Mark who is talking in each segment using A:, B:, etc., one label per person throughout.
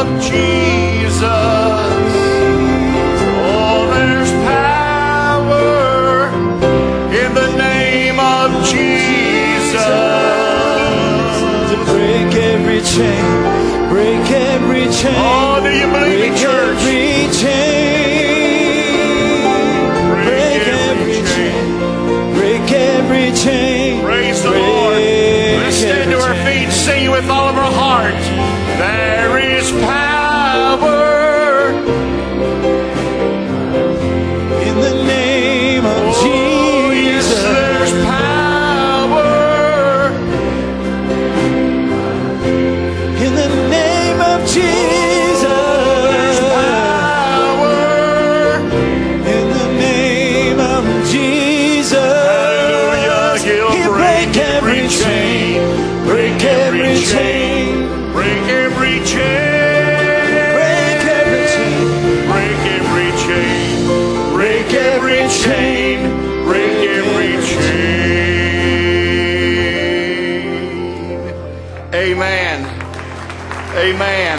A: of Jesus. Oh, there's power in the name of Jesus.
B: To break every chain, break every chain.
A: Oh, do you believe it, church?
B: Every chain, break every chain, break every chain.
A: Praise the Lord. Let's stand to our feet, sing with all of our heart. There is power
B: in the name of Jesus.
A: Yes, there's power
B: In the name of Jesus.
A: There's power
B: In the name of Jesus.
A: Hallelujah. He'll break every chain, break every chain, break every chain,
B: Break every chain.
A: break every chain, break every chain, break every chain. Amen. Amen.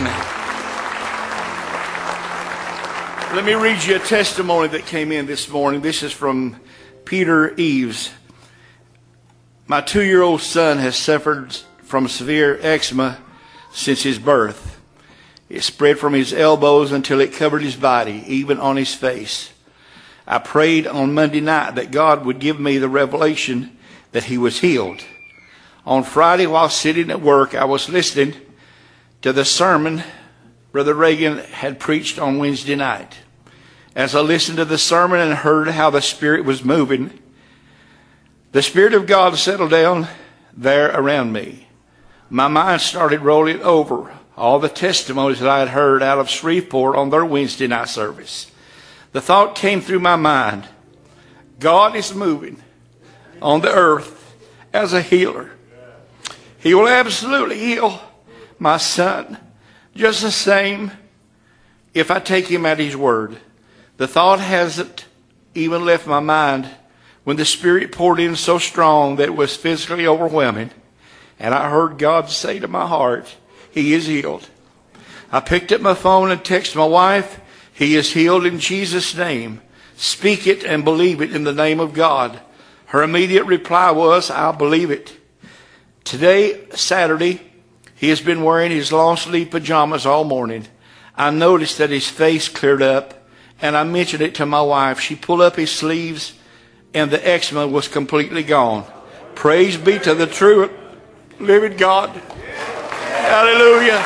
A: Let me read you a testimony that came in this morning. This is from Peter Eves. My 2-year-old son has suffered from severe eczema since his birth. It spread from his elbows until it covered his body, even on his face. I prayed on Monday night that God would give me the revelation that he was healed. On Friday, while sitting at work, I was listening to the sermon Brother Reagan had preached on Wednesday night. As I listened to the sermon and heard how the Spirit was moving, the Spirit of God settled down there around me. My mind started rolling over all the testimonies that I had heard out of Shreveport on their Wednesday night service. The thought came through my mind, God is moving on the earth as a healer. He will absolutely heal my son just the same if I take him at his word. The thought hasn't even left my mind when the Spirit poured in so strong that it was physically overwhelming. And I heard God say to my heart, he is healed. I picked up my phone and texted my wife, he is healed in Jesus' name. Speak it and believe it in the name of God. Her immediate reply was, I'll believe it. Today, Saturday, he has been wearing his long sleeve pajamas all morning. I noticed that his face cleared up, and I mentioned it to my wife. She pulled up his sleeves, and the eczema was completely gone. Praise be to the true living God. Hallelujah.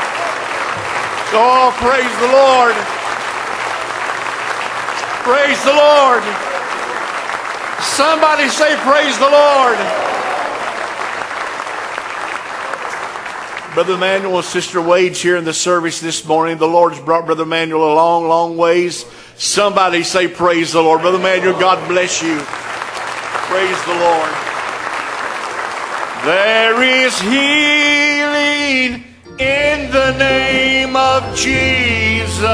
A: Oh, praise the Lord. Praise the Lord. Somebody say praise the Lord. Brother Manuel and Sister Wade's here in the service this morning. The Lord's brought Brother Manuel a long, long ways. Somebody say praise the Lord. Brother Manuel, God bless you. Praise the Lord. There is healing in the name of Jesus.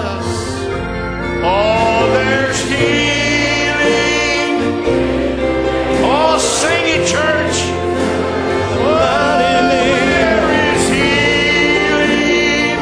A: Oh, there's healing. Oh, sing it, church. Oh, there is healing.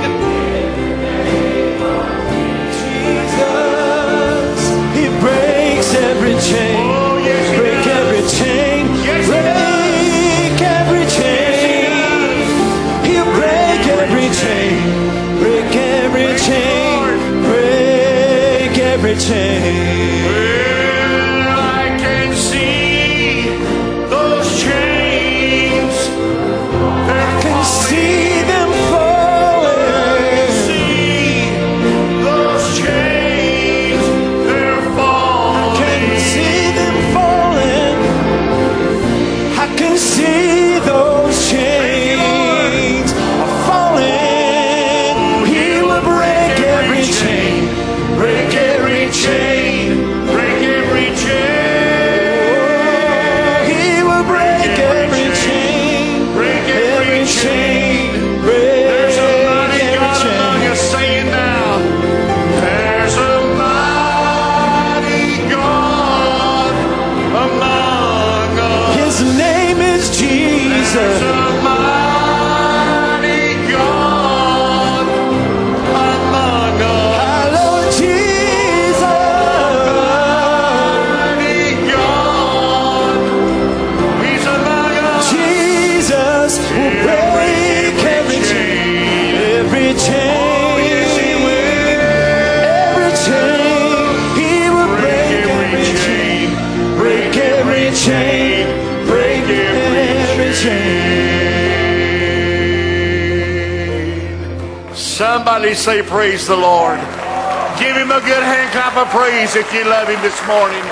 B: Jesus, he breaks every chain.
A: Oh, yes, he
B: break
A: does.
B: every chain.
A: Yes, he
B: break every chain. He'll break every chain. Break every
A: Praise the
B: chain.
A: Lord.
B: Break every chain.
A: Well, I can see those chains. They're
B: Can
A: falling.
B: see them
A: I
B: falling.
A: see those chains. They're falling.
B: Can see them falling. I can see those chains are falling. He will break every chain.
A: Break every chain. Somebody say praise the Lord. Give him a good hand clap of praise if you love him this morning.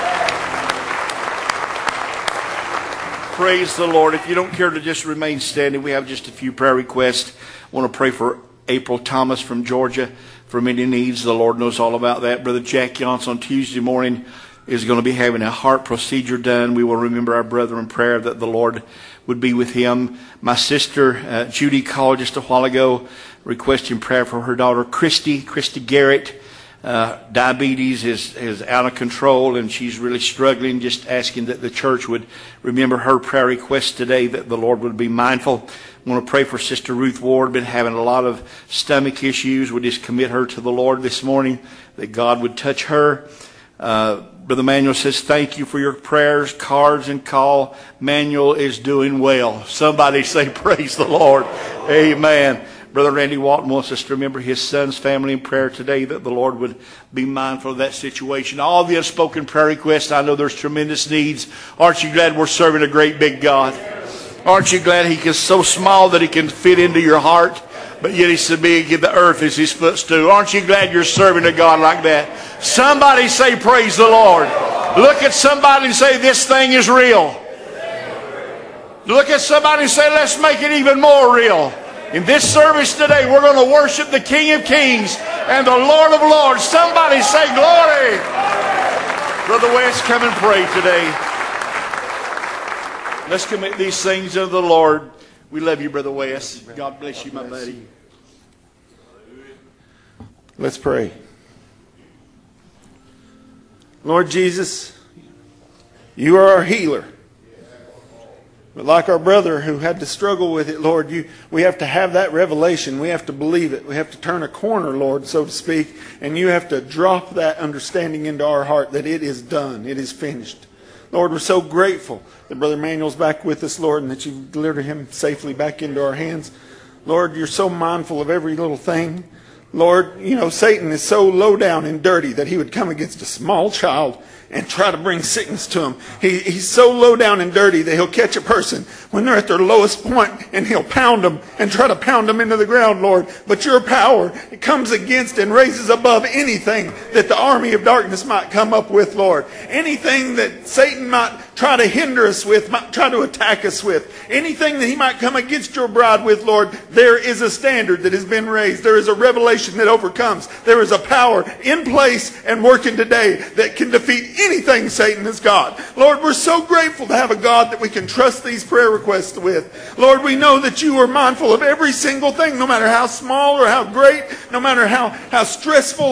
A: Praise the Lord. If you don't care to just remain standing, we have just a few prayer requests. I want to pray for April Thomas from Georgia for many needs. The Lord knows all about that. Brother Jack Yance on Tuesday morning is going to be having a heart procedure done. We will remember our brother in prayer that the Lord would be with him. My sister Judy called just a while ago requesting prayer for her daughter Christy Garrett. Diabetes is out of control and she's really struggling, just asking that the church would remember her prayer request today, that the Lord would be mindful. I want to pray for Sister Ruth Ward, been having a lot of stomach issues. We just commit her to the Lord this morning, that God would touch her. Brother Manuel says, thank you for your prayers, cards, and call. Manuel is doing well. Somebody say praise the Lord. Amen. Brother Randy Walton wants us to remember his son's family in prayer today, that the Lord would be mindful of that situation. All the unspoken prayer requests, I know there's tremendous needs. Aren't you glad we're serving a great big God? Aren't you glad he is so small that he can fit into your heart, but yet he's so big the earth is his footstool? Aren't you glad you're serving a God like that? Somebody say praise the Lord. Look at somebody and say, this thing is real. Look at somebody and say, let's make it even more real. In this service today, we're going to worship the King of Kings and the Lord of Lords. Somebody say glory. Brother West, come and pray today. Let's commit these things unto the Lord. We love you, Brother West. God bless you, my buddy.
C: Let's pray. Lord Jesus, you are our healer. But like our brother who had to struggle with it, Lord, we have to have that revelation. We have to believe it. We have to turn a corner, Lord, so to speak. And you have to drop that understanding into our heart that it is done. It is finished. Lord, we're so grateful that Brother Manuel's back with us, Lord, and that you've delivered him safely back into our hands. Lord, you're so mindful of every little thing. Lord, you know, Satan is so low down and dirty that he would come against a small child and try to bring sickness to him. He's so low down and dirty that he'll catch a person when they're at their lowest point and he'll pound them and try to pound them into the ground, Lord. But your power comes against and raises above anything that the army of darkness might come up with, Lord. Anything that Satan might try to hinder us with, might try to attack us with. Anything that he might come against your bride with, Lord, there is a standard that has been raised. There is a revelation that overcomes. There is a power in place and working today that can defeat anything Satan has got. Lord, we're so grateful to have a God that we can trust these prayer requests with. Lord, we know that you are mindful of every single thing, no matter how small or how great, no matter how stressful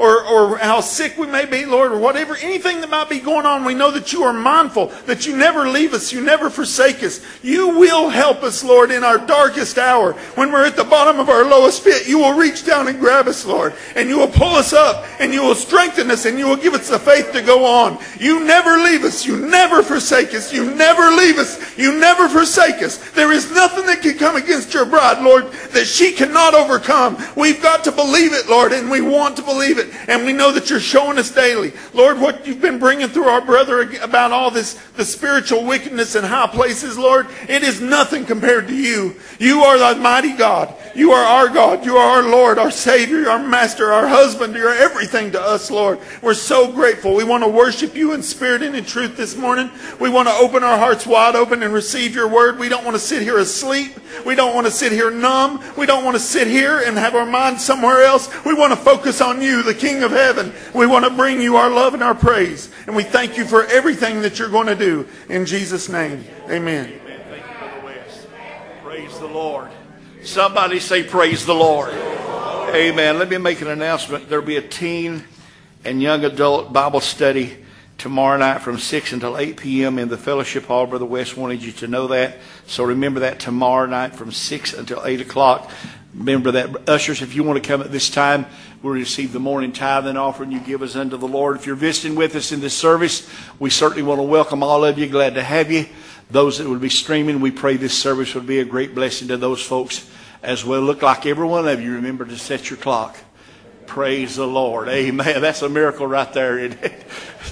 C: or how sick we may be, Lord, or whatever, anything that might be going on, we know that you are mindful, that you never leave us, you never forsake us. You will help us, Lord, in our darkest hour. When we're at the bottom of our lowest pit, you will reach down and grab us, Lord, and you will pull us up, and you will strengthen us, and you will give us the faith to go on. You never leave us. You never forsake us. You never leave us. You never forsake us. There is nothing that can come against your bride, Lord, that she cannot overcome. We've got to believe it, Lord, and we want to believe it. And we know that you're showing us daily. Lord, what you've been bringing through our brother about all this, the spiritual wickedness in high places, Lord, it is nothing compared to you. You are the mighty God. You are our God. You are our Lord, our Savior, our Master, our husband. You're everything to us, Lord. We're so grateful. We want to worship you in spirit and in truth this morning. We want to open our hearts wide open and receive your word. We don't want to sit here asleep. We don't want to sit here numb. We don't want to sit here and have our minds somewhere else. We want to focus on you, the King of heaven. We want to bring you our love and our praise. And we thank you for everything that you're going to do. In Jesus' name, amen.
A: Amen. Thank you, Brother West. Praise the Lord. Somebody say praise the Lord. Amen. Let me make an announcement. There'll be a teen and young adult Bible study tomorrow night from 6 until 8 p.m. in the fellowship hall. Brother West wanted you to know that. So remember that tomorrow night from 6 until 8 o'clock. Remember that. Ushers, if you want to come at this time, we'll receive the morning tithe and offering you give us unto the Lord. If you're visiting with us in this service, we certainly want to welcome all of you. Glad to have you. Those that will be streaming, we pray this service will be a great blessing to those folks as well. Look like every one of you remember to set your clock. Praise the Lord. Amen. That's a miracle right there, isn't it?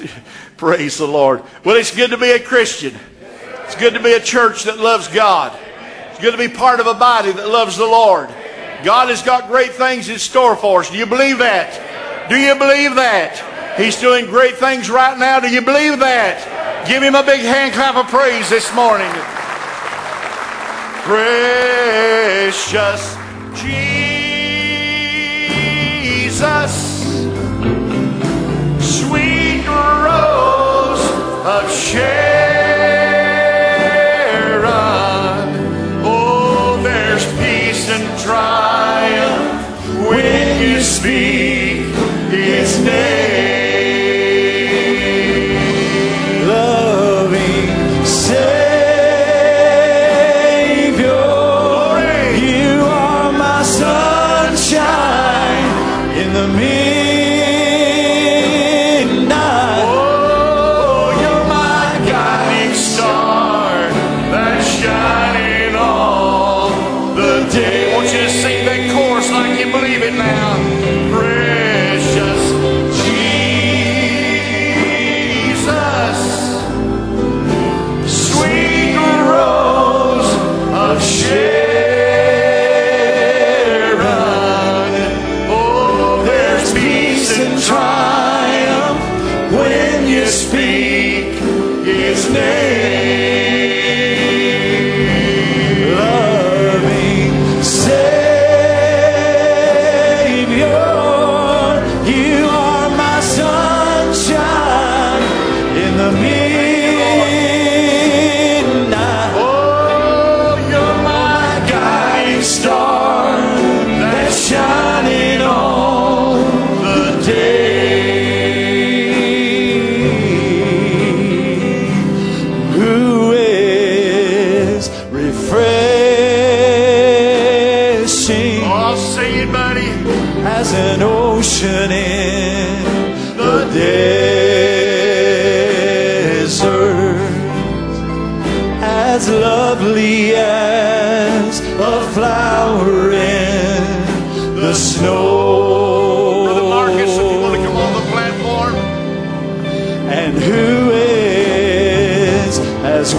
A: Praise the Lord. Well, it's good to be a Christian. It's good to be a church that loves God. It's good to be part of a body that loves the Lord. God has got great things in store for us. Do you believe that? Do you believe that? He's doing great things right now. Do you believe that? Give Him a big hand clap of praise this morning. Precious Jesus, sweet rose of Sharon. Oh, there's peace and triumph when you speak His name.
B: Loving Savior, you are my sunshine in the midnight.
A: Oh, you're my guiding star that's shining all the day. I want you to sing that chorus like you believe it now. Precious Jesus, sweet rose of Sharon. Oh, there's peace and triumph when you speak His name.
B: Loving Savior, you are my sunshine in the midnight.
A: Oh, you're my guiding star that's shining all the day.
B: Who is refreshing
A: Oh, I'll sing it, buddy.
B: as an ocean in the desert, as lovely as a flower in the snow.
A: Brother Marcus, if you want to come on the platform.
B: And who is as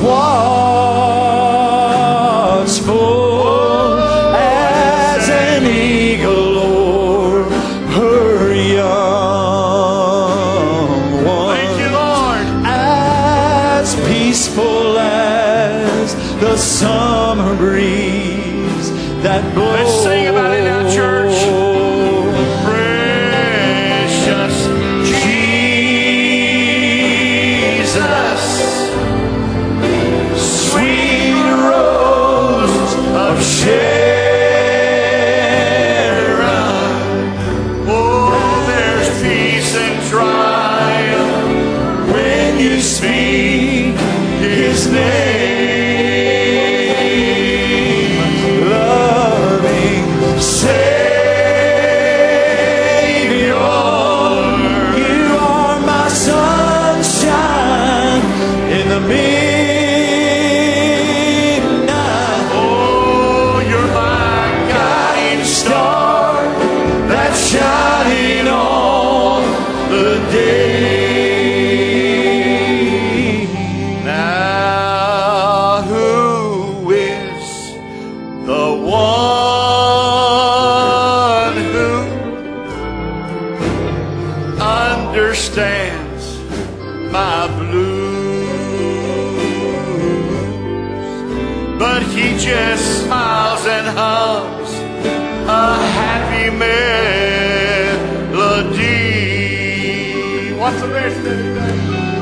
B: watchful as an eagle o'er her young one,
A: Thank you, Lord.
B: as peaceful as the summer breeze that blows.
A: Let's sing about it now, church. Precious Jesus, sweet rose of Sharon. Oh, there's peace and triumph when you speak His name.
B: Loving Savior, you are my sunshine in the midnight.
A: Oh, you're my guiding star that's shining all the day. Now, who is the one who understands my blues? But He just smiles and hums a happy melody. What's the verse today?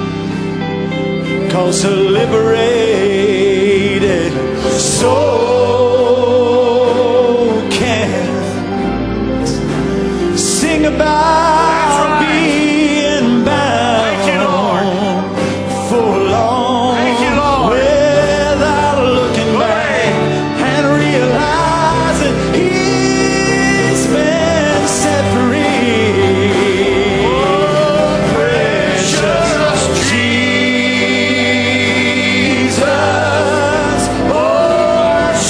B: 'Cause a liberated soul can sing about
A: That's right.
B: being bound
A: Thank you, Lord.
B: for long
A: Thank you, Lord.
B: without looking back and realizing He's been set free.
A: Oh, precious Jesus, oh,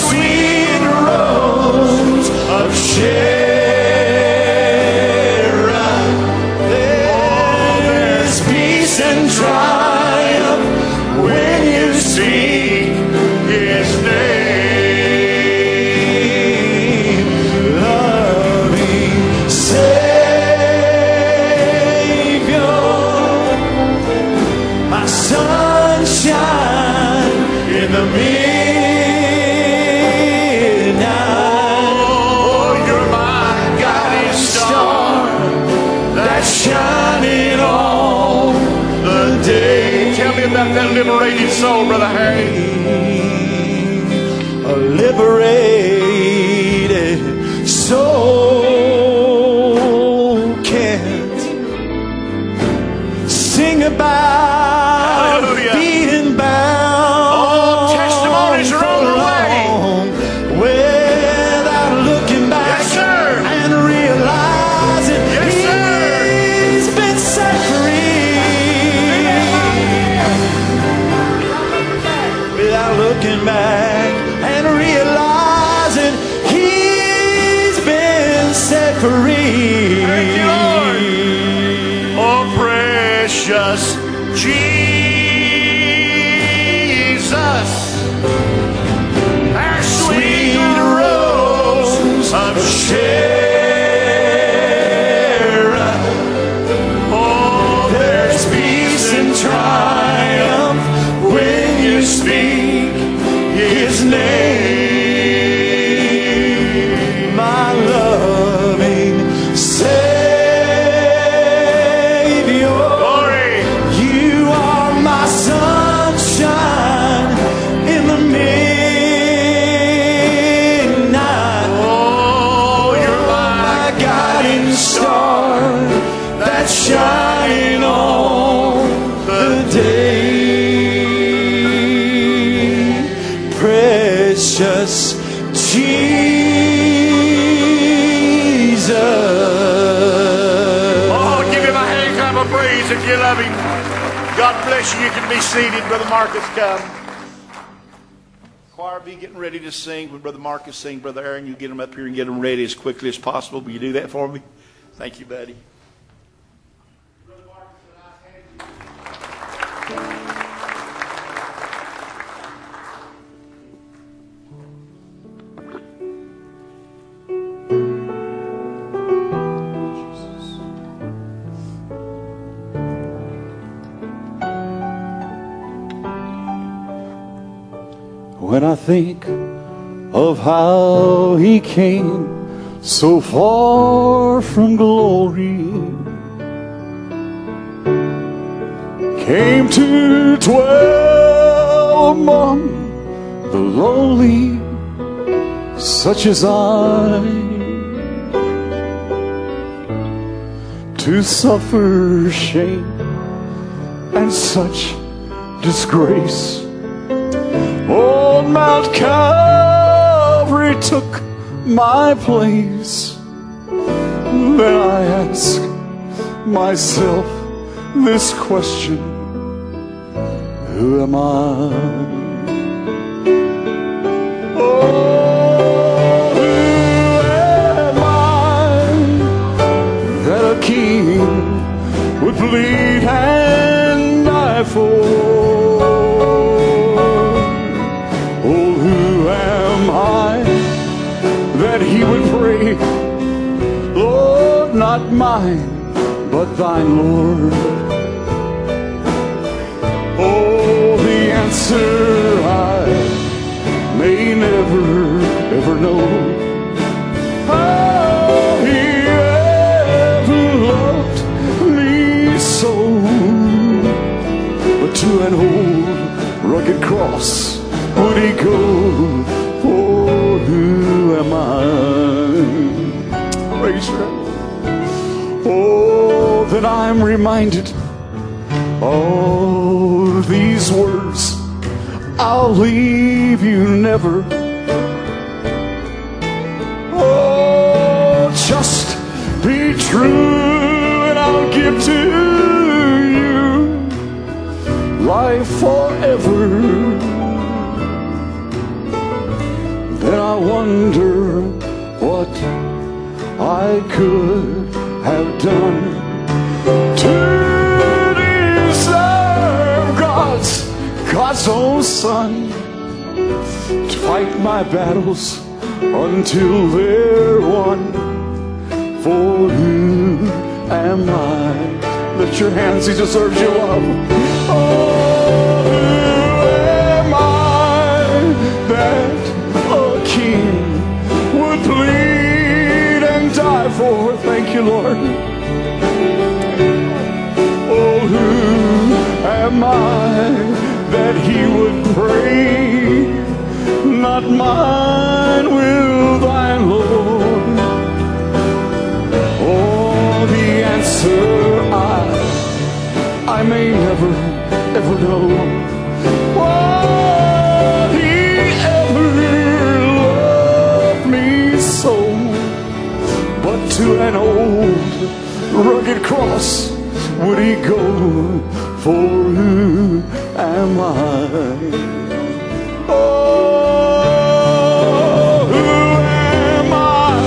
A: liberated soul, Brother Harry.
B: A liberated soul can't sing about
A: Hallelujah.
B: being bound.
A: Oh, testimonies are on the way.
B: Without looking back,
A: Yes, sir.
B: and realizing
A: Yes, sir.
B: he's been set free. Without looking back and realizing he's been set free.
A: Thank you, Lord. Oh, precious Jesus, our sweet rose of Sharon. Oh, there's peace and triumph when you speak His name.
B: My loving Savior,
A: Glory.
B: you are my sunshine in the midnight.
A: Oh, you're
B: My guiding star that's shining on the day. Precious Jesus.
A: Oh, give him a hand clap of praise if you love him. God bless you. You can be seated. Brother Marcus, come. Choir, be getting ready to sing. When Brother Marcus sing, Brother Aaron, you get them up here and get them ready as quickly as possible. Will you do that for me? Thank you, buddy.
B: When I think of how He came so far from glory, came to dwell among the lowly, such as I, to suffer shame and such disgrace. On Mount Calvary took my place. Then I ask myself this question: who am I? Oh, who am I that a king would bleed and die for? That He would pray, Lord, not mine, but thine, Lord. Oh, the answer I may never, ever know. How He ever loved me so. But to an old rugged cross would He go. Oh, who am I? Praise God. Oh, then I'm reminded of these words: I'll leave you never. Oh, just be true and I'll give to you life forever. Then I wonder what I could have done to deserve God's own Son to fight my battles until they're won. For who am I? Lift your hands, He deserves your love. Oh, who am I that a king would bleed and die for? Thank you, Lord. Oh, who am I that he would pray, not mine will thine, Lord. Oh, the answer I may never, ever know. Oh, he ever loved me so. But to an old rugged cross would he go, for who am I? Oh, who am I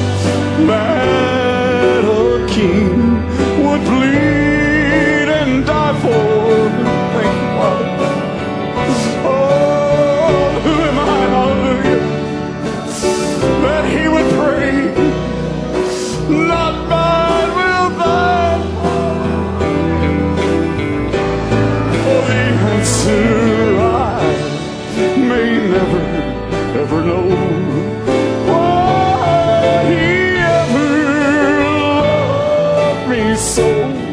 B: that a king would bleed and die for? Thank you, Father. Oh, who am I, hallelujah, that he would pray, not mine will thine. Oh, the answer I may never, ever know. Why he ever loved me so.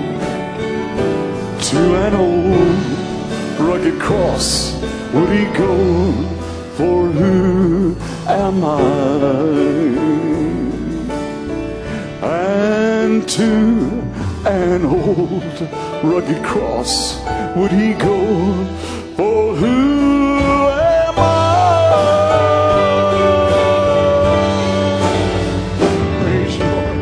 B: To an old rugged cross would he go, for who am I? And to an old rugged cross would he go, for who am I? Praise you, Lord.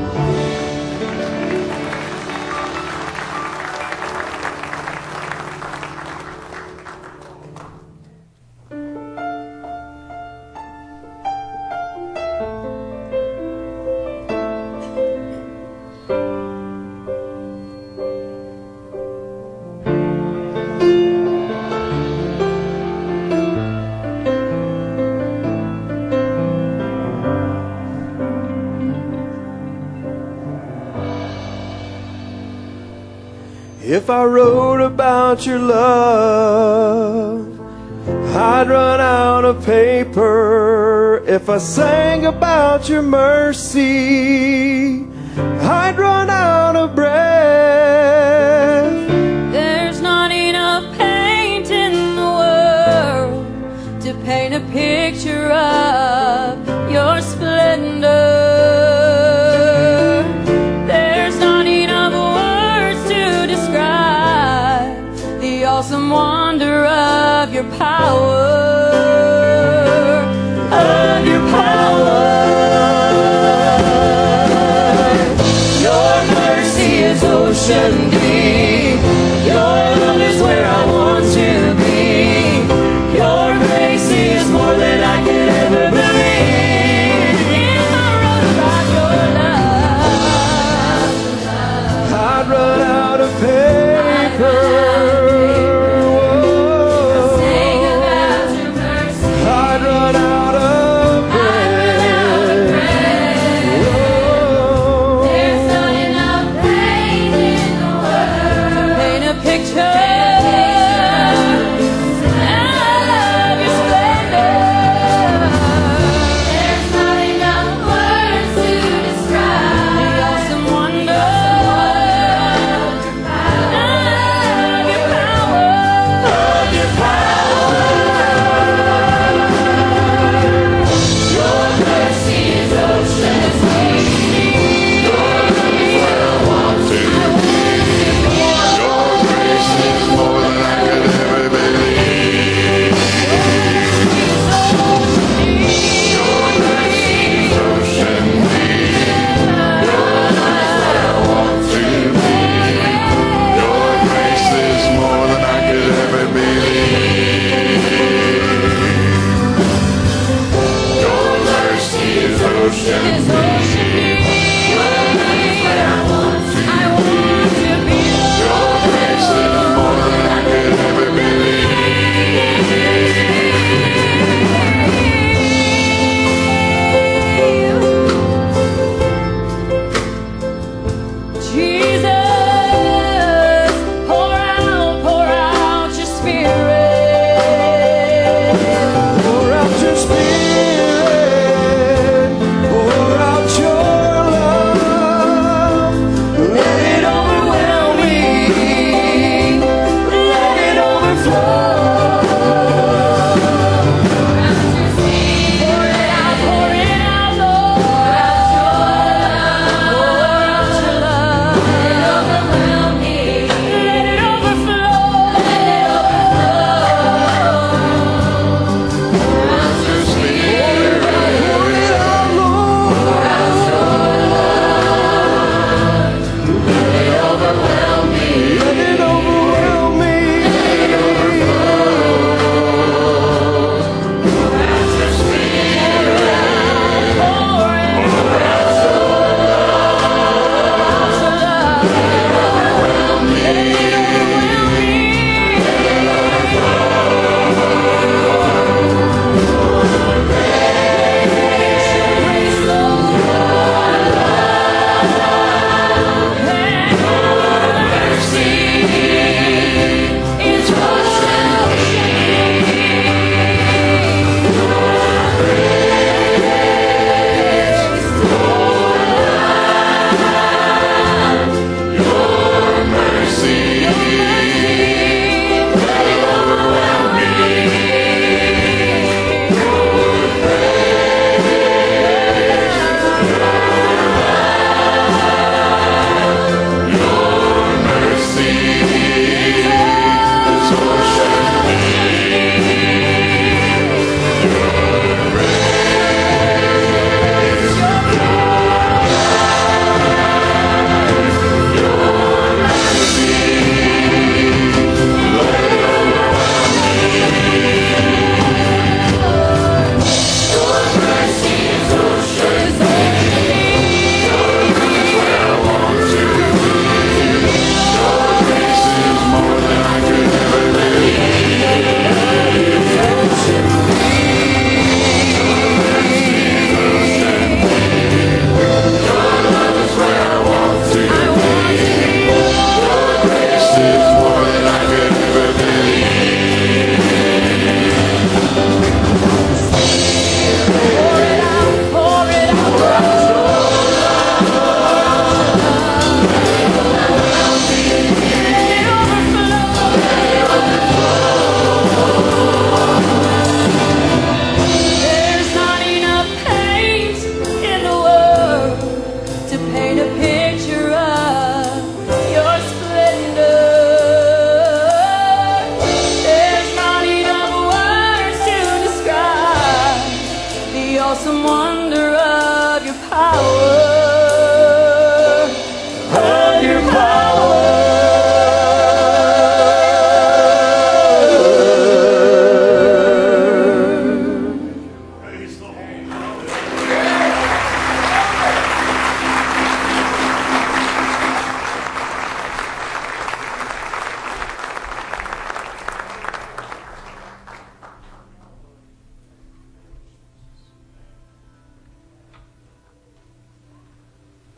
D: If I wrote about your love, I'd run out of paper. If I sang about your mercy, I'd run out of breath.
E: There's not enough paint in the world to paint a picture of your splendor. Awesome wonder of your power, of your power. Your mercy is ocean deep. Your love is where I want to be. Your grace is more than I could ever believe. If I wrote about your love,
D: I'd run out of paper.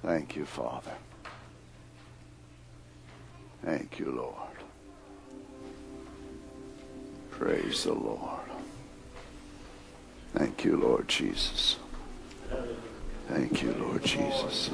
B: Thank you, Father. Thank you, Lord. Praise the Lord. Thank you, Lord Jesus. Thank you, Lord Jesus.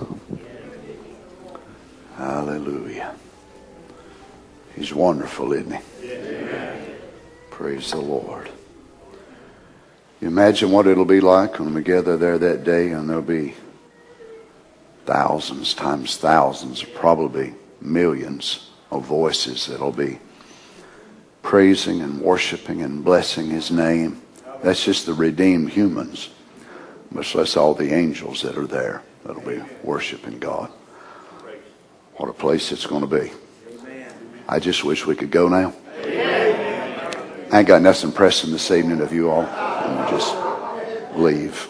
B: Hallelujah. He's wonderful, isn't he? Praise the Lord. You imagine what it'll be like when we gather there that day, and there'll be thousands times thousands, probably millions of voices that'll be praising and worshiping and blessing his name. That's just the redeemed humans, much less all the angels that are there that'll be worshiping God. What a place it's going to be. I just wish we could go now. I ain't got nothing pressing this evening of you all. And just leave.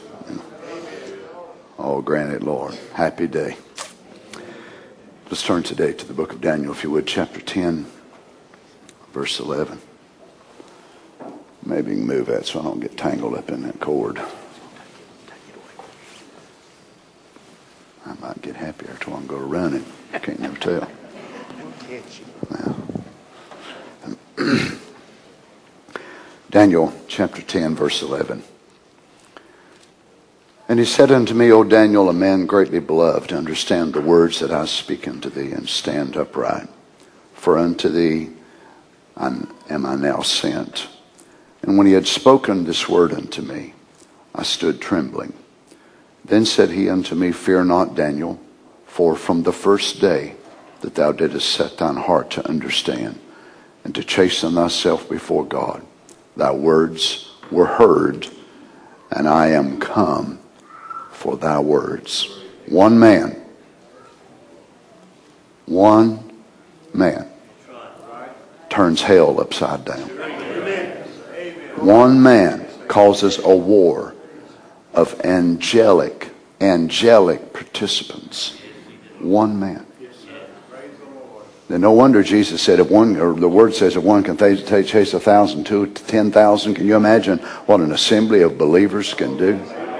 B: Oh, grant it, Lord. Happy day. Let's turn today to the book of Daniel, if you would, chapter 10, verse 11. Maybe you can move that so I don't get tangled up in that cord. I might get happier till I'm going to run it. I can't never tell. Now. Daniel chapter 10, verse 11. And he said unto me, O Daniel, a man greatly beloved, understand the words that I speak unto thee, and stand upright. For unto thee am I now sent. And when he had spoken this word unto me, I stood trembling. Then said he unto me, Fear not, Daniel, for from the first day that thou didst set thine heart to understand, and to chasten thyself before God, thy words were heard, and I am come for thy words. One man turns hell upside down. One man causes a war of angelic participants. One man. Then no wonder Jesus said, if one, or the word says, if one can chase 1,000, 2 to 10,000, can you imagine what an assembly of believers can do?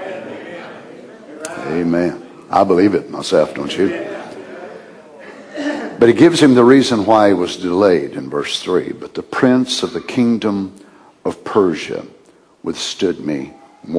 B: Amen. I believe it myself, don't you? But he gives him the reason why he was delayed in verse 3. But the prince of the kingdom of Persia withstood me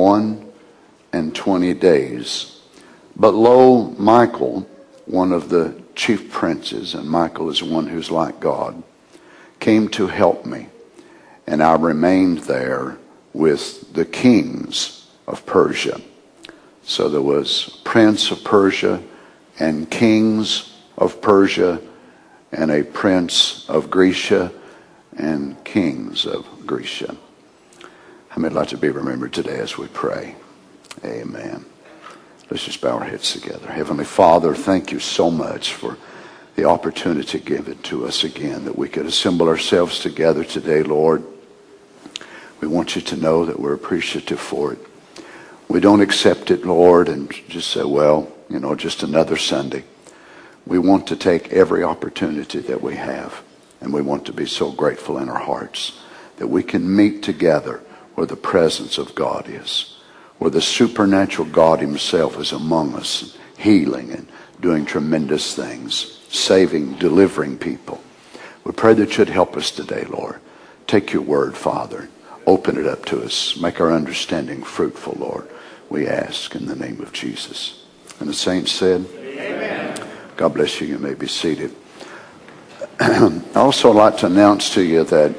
B: 21 days. But lo, Michael, one of the chief princes, and Michael is one who's like God, came to help me. And I remained there with the kings of Persia. So there was prince of Persia and kings of Persia and a prince of Grecia and kings of Grecia. How many would like to be remembered today as we pray? Amen. Let's just bow our heads together. Heavenly Father, thank you so much for the opportunity given to us again, that we could assemble ourselves together today, Lord. We want you to know that we're appreciative for it. We don't accept it, Lord, and just say, well, just another Sunday. We want to take every opportunity that we have, and we want to be so grateful in our hearts that we can meet together where the presence of God is, where the supernatural God himself is among us, healing and doing tremendous things, saving, delivering people. We pray that you'd help us today, Lord. Take your word, Father. Open it up to us. Make our understanding fruitful, Lord. We ask in the name of Jesus. And the saints said, Amen. God bless you. You may be seated. I also like to announce to you that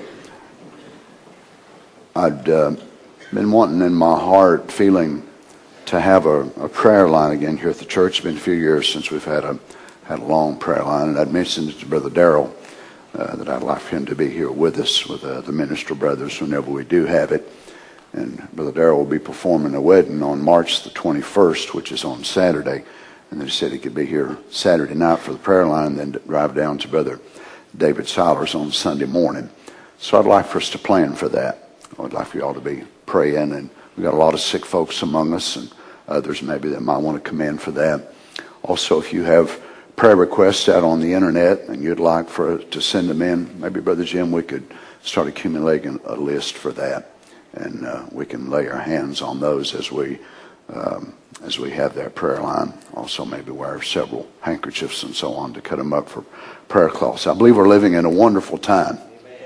B: I'd been wanting in my heart, feeling to have a prayer line again here at the church. It's been a few years since we've had a long prayer line, and I'd mentioned it to Brother Darrell that I'd like for him to be here with us, with the minister brothers, whenever we do have it. And Brother Darrell will be performing a wedding on March the 21st, which is on Saturday. And then he said he could be here Saturday night for the prayer line, and then drive down to Brother David Silers on Sunday morning. So I'd like for us to plan for that. I'd like for you all to be praying, and we've got a lot of sick folks among us, and others maybe that might want to come in for that. Also, if you have prayer requests out on the internet and you'd like to send them in, maybe Brother Jim, we could start accumulating a list for that, and we can lay our hands on those as we as we have that prayer line. Also maybe wear several handkerchiefs and so on to cut them up for prayer cloths. I believe we're living in a wonderful time.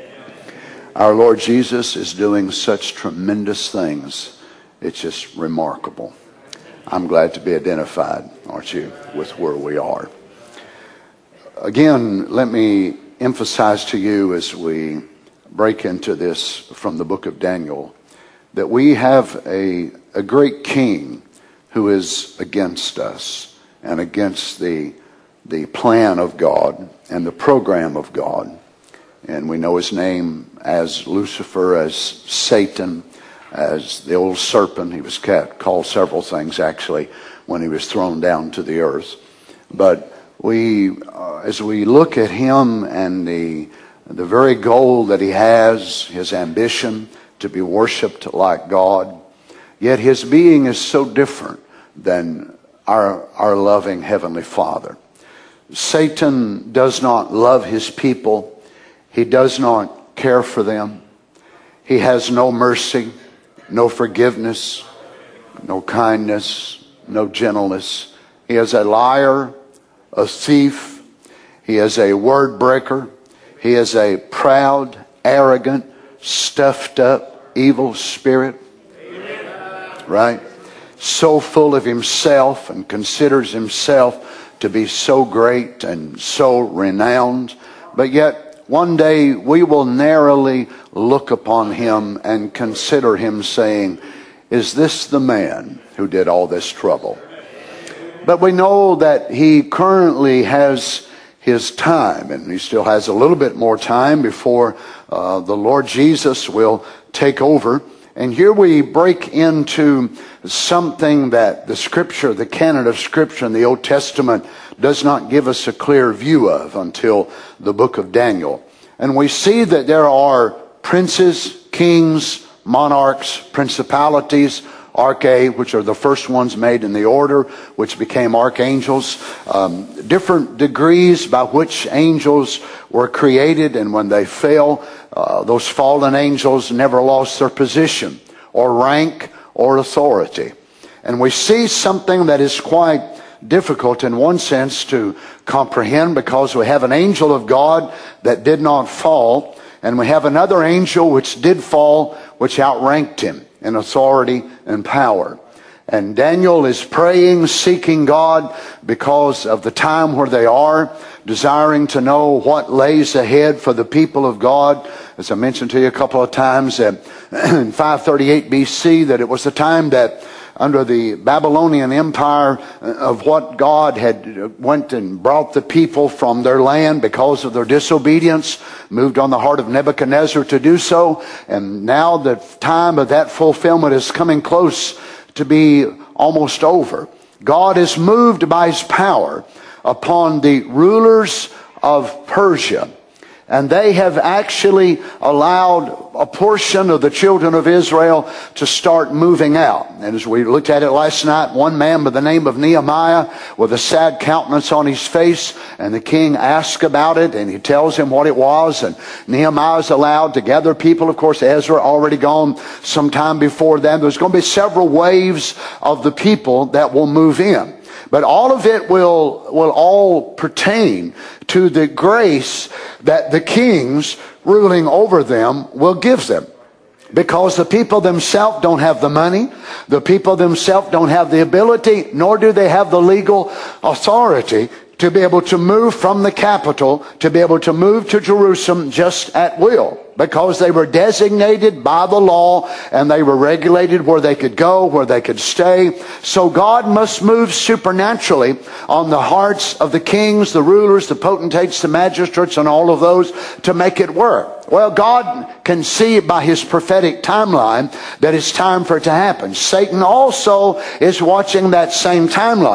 B: Our Lord Jesus is doing such tremendous things. It's just remarkable. I'm glad to be identified, aren't you, with where we are. Again, let me emphasize to you as we break into this from the book of Daniel that we have a great king who is against us and against the plan of God and the program of God. And we know his name as Lucifer, as Satan, as the old serpent. He was called several things actually when he was thrown down to the earth. But as we look at him and the very goal that he has, his ambition to be worshipped like God, yet his being is so different than our loving Heavenly Father. Satan does not love his people. He does not care for them. He has no mercy, no forgiveness, no kindness, no gentleness. He is a liar, a thief. He is a word breaker. He is a proud, arrogant, stuffed up, evil spirit. Amen. Right? So full of himself and considers himself to be so great and so renowned. But yet one day we will narrowly look upon him and consider him saying, is this the man who did all this trouble? But we know that he currently has his time, and he still has a little bit more time before the Lord Jesus will take over. And here we break into something that the Scripture, the canon of Scripture in the Old Testament, does not give us a clear view of until the book of Daniel. And we see that there are princes, kings, monarchs, principalities, arche, which are the first ones made in the order, which became archangels, different degrees by which angels were created, and when they fell, those fallen angels never lost their position or rank or authority. And we see something that is quite difficult in one sense to comprehend, because we have an angel of God that did not fall, and we have another angel which did fall, which outranked him in authority and power. And Daniel is praying, seeking God because of the time where they are, desiring to know what lays ahead for the people of God. As I mentioned to you a couple of times, in 538 BC, that it was the time that under the Babylonian Empire of what God had went and brought the people from their land because of their disobedience, moved on the heart of Nebuchadnezzar to do so. And now the time of that fulfillment is coming close to be almost over. God is moved by his power upon the rulers of Persia. And they have actually allowed a portion of the children of Israel to start moving out. And as we looked at it last night, one man by the name of Nehemiah with a sad countenance on his face, and the king asked about it, and he tells him what it was. And Nehemiah is allowed to gather people. Of course, Ezra already gone sometime before then. There's going to be several waves of the people that will move in. But all of it will all pertain to the grace that the kings ruling over them will give them. Because the people themselves don't have the money, the people themselves don't have the ability, nor do they have the legal authority to be able to move from the capital, to be able to move to Jerusalem just at will. Because they were designated by the law, and they were regulated where they could go, where they could stay. So God must move supernaturally on the hearts of the kings, the rulers, the potentates, the magistrates, and all of those to make it work. Well, God can see by his prophetic timeline that it's time for it to happen. Satan also is watching that same timeline.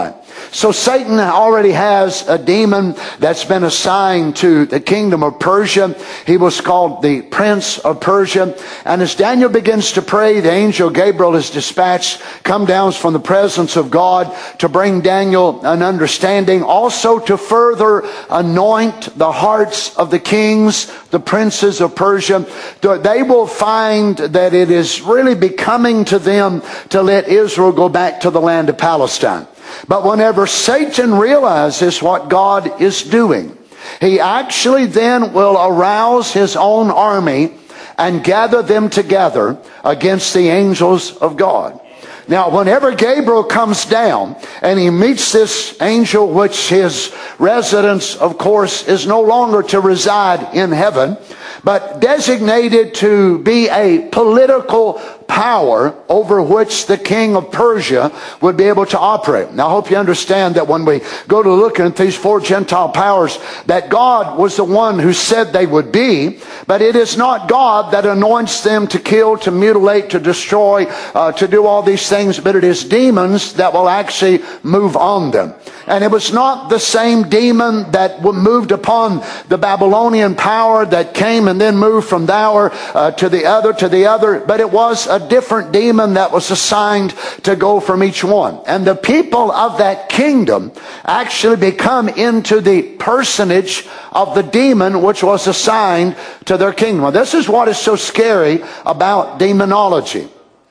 B: So Satan already has a demon that's been assigned to the kingdom of Persia. He was called the Prince of Persia. And as Daniel begins to pray, the angel Gabriel is dispatched, come down from the presence of God to bring Daniel an understanding, also to further anoint the hearts of the kings, the princes of Persia. They will find that it is really becoming to them to let Israel go back to the land of Palestine. But whenever Satan realizes what God is doing, he actually then will arouse his own army and gather them together against the angels of God. Now, whenever Gabriel comes down and he meets this angel, which his residence, of course, is no longer to reside in heaven, but designated to be a political power over which the king of Persia would be able to operate. Now, I hope you understand that when we go to looking at these four Gentile powers, that God was the one who said they would be, but it is not God that anoints them to kill, to mutilate, to destroy, to do all these things, but it is demons that will actually move on them. And it was not the same demon that moved upon the Babylonian power that came and then moved from there to the other, but it was a different demon that was assigned to go from each one. And the people of that kingdom actually become into the personage of the demon which was assigned to their kingdom. Now, this is what is so scary about demonology.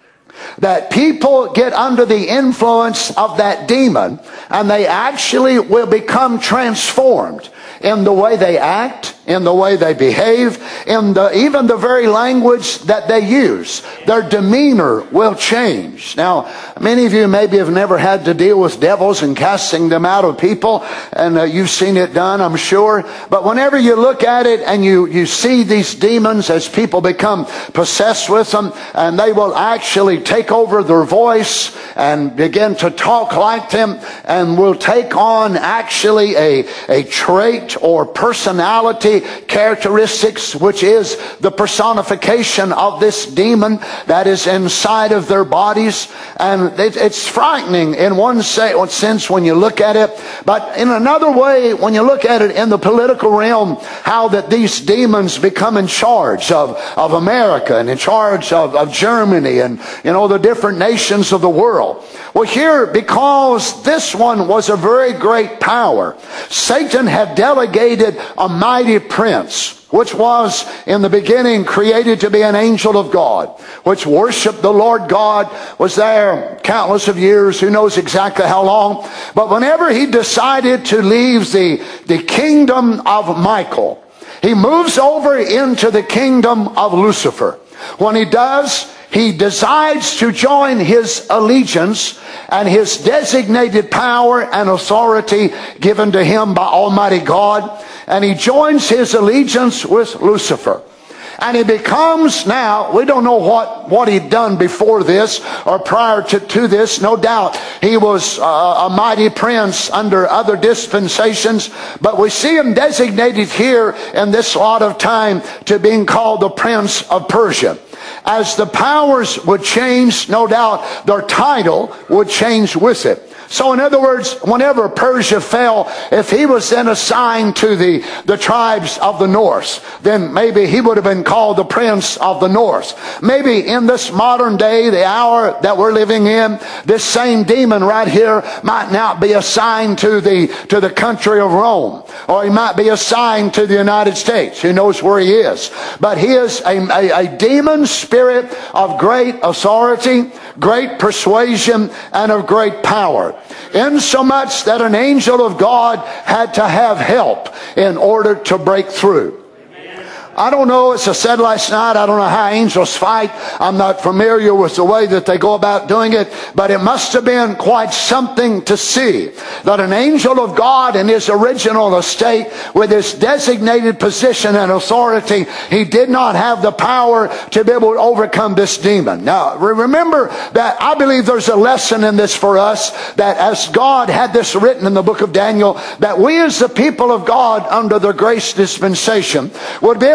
B: That people get under the influence of that demon and they actually will become transformed in the way they act, in the way they behave, in even the very language that they use. Their demeanor will change. Now, many of you maybe have never had to deal with devils and casting them out of people, and you've seen it done, I'm sure. But whenever you look at it and you see these demons as people become possessed with them, and they will actually take over their voice and begin to talk like them, and will take on actually a trait or personality characteristics, which is the personification of this demon that is inside of their bodies. And it's frightening in one sense when you look at it, but in another way when you look at it in the political realm, how that these demons become in charge of America and in charge of Germany and the different nations of the world. Well, here, because this one was a very great power, Satan had delegated a mighty prince, which was in the beginning created to be an angel of God, which worshiped the Lord God, was there countless of years, who knows exactly how long. But whenever he decided to leave the kingdom of Michael, he moves over into the kingdom of Lucifer. When he does, he decides to join his allegiance and his designated power and authority given to him by Almighty God. And he joins his allegiance with Lucifer. And he becomes now, we don't know what he'd done before this or prior to this. No doubt he was a mighty prince under other dispensations. But we see him designated here in this lot of time to being called the Prince of Persia. As the powers would change, no doubt their title would change with it. So in other words, whenever Persia fell, if he was then assigned to the tribes of the north, then maybe he would have been called the Prince of the North. Maybe in this modern day, the hour that we're living in, this same demon right here might now be assigned to the country of Rome. Or he might be assigned to the United States. Who knows where he is. But he is a demon spirit of great authority, great persuasion, and of great power. Insomuch that an angel of God had to have help in order to break through. I don't know, as I said last night, I don't know how angels fight. I'm not familiar with the way that they go about doing it, but it must have been quite something to see that an angel of God in his original estate, with his designated position and authority, he did not have the power to be able to overcome this demon. Now, remember that I believe there's a lesson in this for us, that as God had this written in the book of Daniel, that we as the people of God under the grace dispensation would be able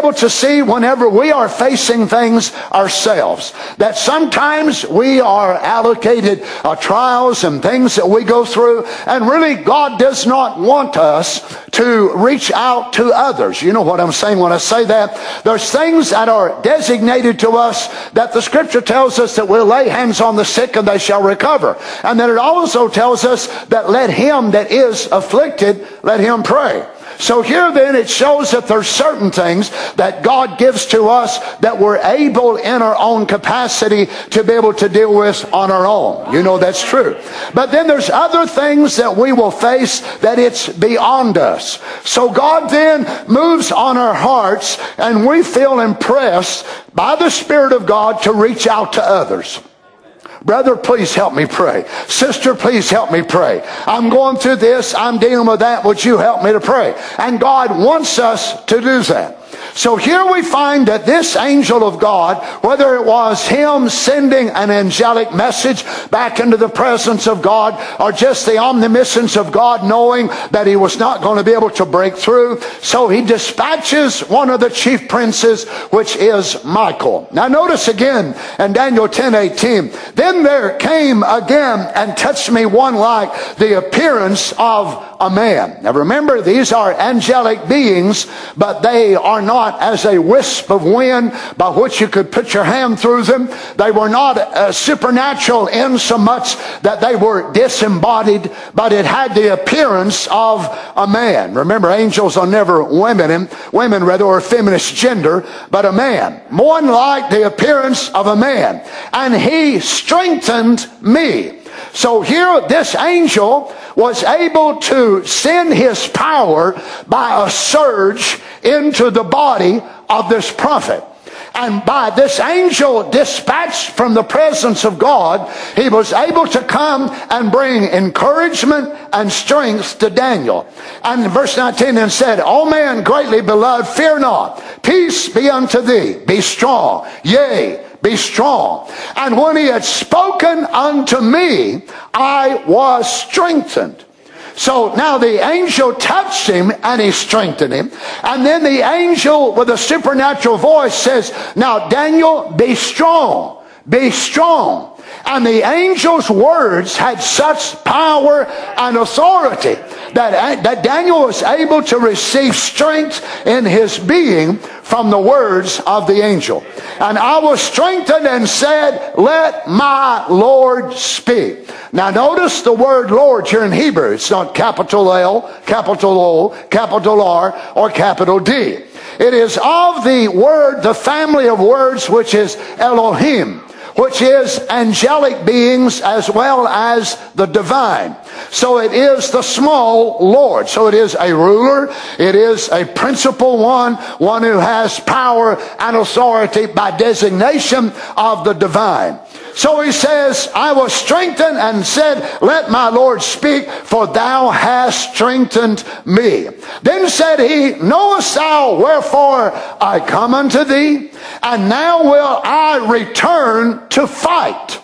B: able to see whenever we are facing things ourselves, that sometimes we are allocated trials and things that we go through, and really God does not want us to reach out to others. You know what I'm saying when I say that? There's things that are designated to us that the Scripture tells us that we'll lay hands on the sick and they shall recover. And then it also tells us that let him that is afflicted, let him pray. So here then it shows that there's certain things that God gives to us that we're able in our own capacity to be able to deal with on our own. You know that's true. But then there's other things that we will face that it's beyond us. So God then moves on our hearts and we feel impressed by the Spirit of God to reach out to others. Brother, please help me pray. Sister, please help me pray. I'm going through this. I'm dealing with that. Would you help me to pray? And God wants us to do that. So here we find that this angel of God, whether it was him sending an angelic message back into the presence of God, or just the omniscience of God knowing that he was not going to be able to break through, so he dispatches one of the chief princes, which is Michael. Now notice again in Daniel 10:18, then there came again and touched me one like the appearance of a man. Now remember, these are angelic beings, but they are not as a wisp of wind by which you could put your hand through them. They were not supernatural in so much that they were disembodied, but it had the appearance of a man. Remember, angels are never women rather, or feminist gender, but a man. One like the appearance of a man. And he strengthened me. So here this angel was able to send his power by a surge into the body of this prophet. And by this angel dispatched from the presence of God, he was able to come and bring encouragement and strength to Daniel. And in verse 19 then said, O man greatly beloved, fear not. Peace be unto thee. Be strong. Yea, be strong. And when he had spoken unto me, I was strengthened. So now the angel touched him and he strengthened him. And then the angel with a supernatural voice says, now Daniel, be strong. Be strong. And the angel's words had such power and authority that Daniel was able to receive strength in his being from the words of the angel. And I was strengthened and said, let my Lord speak. Now notice the word Lord here in Hebrew. It's not capital L, capital O, capital R, or capital D. It is of the word, the family of words, which is Elohim, which is angelic beings as well as the divine. So it is the small Lord. So it is a ruler. It is a principal one who has power and authority by designation of the divine. So he says, I was strengthened and said, let my Lord speak, for thou hast strengthened me. Then said he, knowest thou wherefore I come unto thee? And now will I return to fight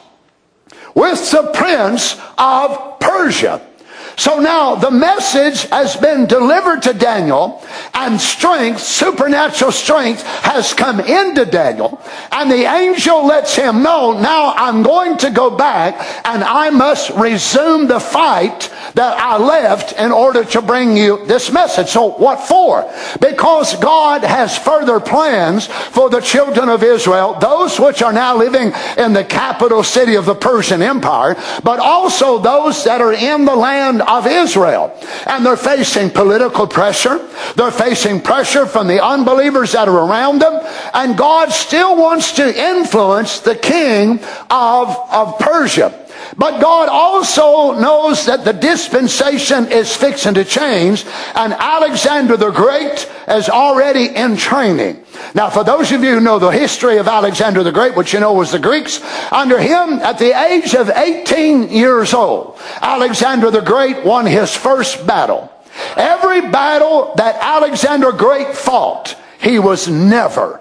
B: with the prince of Persia. So now the message has been delivered to Daniel, and strength, supernatural strength, has come into Daniel, and the angel lets him know, now I'm going to go back and I must resume the fight that I left in order to bring you this message. So what for? Because God has further plans for the children of Israel, those which are now living in the capital city of the Persian Empire, but also those that are in the land of Israel. And they're facing political pressure. They're facing pressure from the unbelievers that are around them. And God still wants to influence the king of Persia. But God also knows that the dispensation is fixing to change, and Alexander the Great is already in training. Now, for those of you who know the history of Alexander the Great, which you know was the Greeks, under him, at the age of 18 years old, Alexander the Great won his first battle. Every battle that Alexander Great fought, he was never,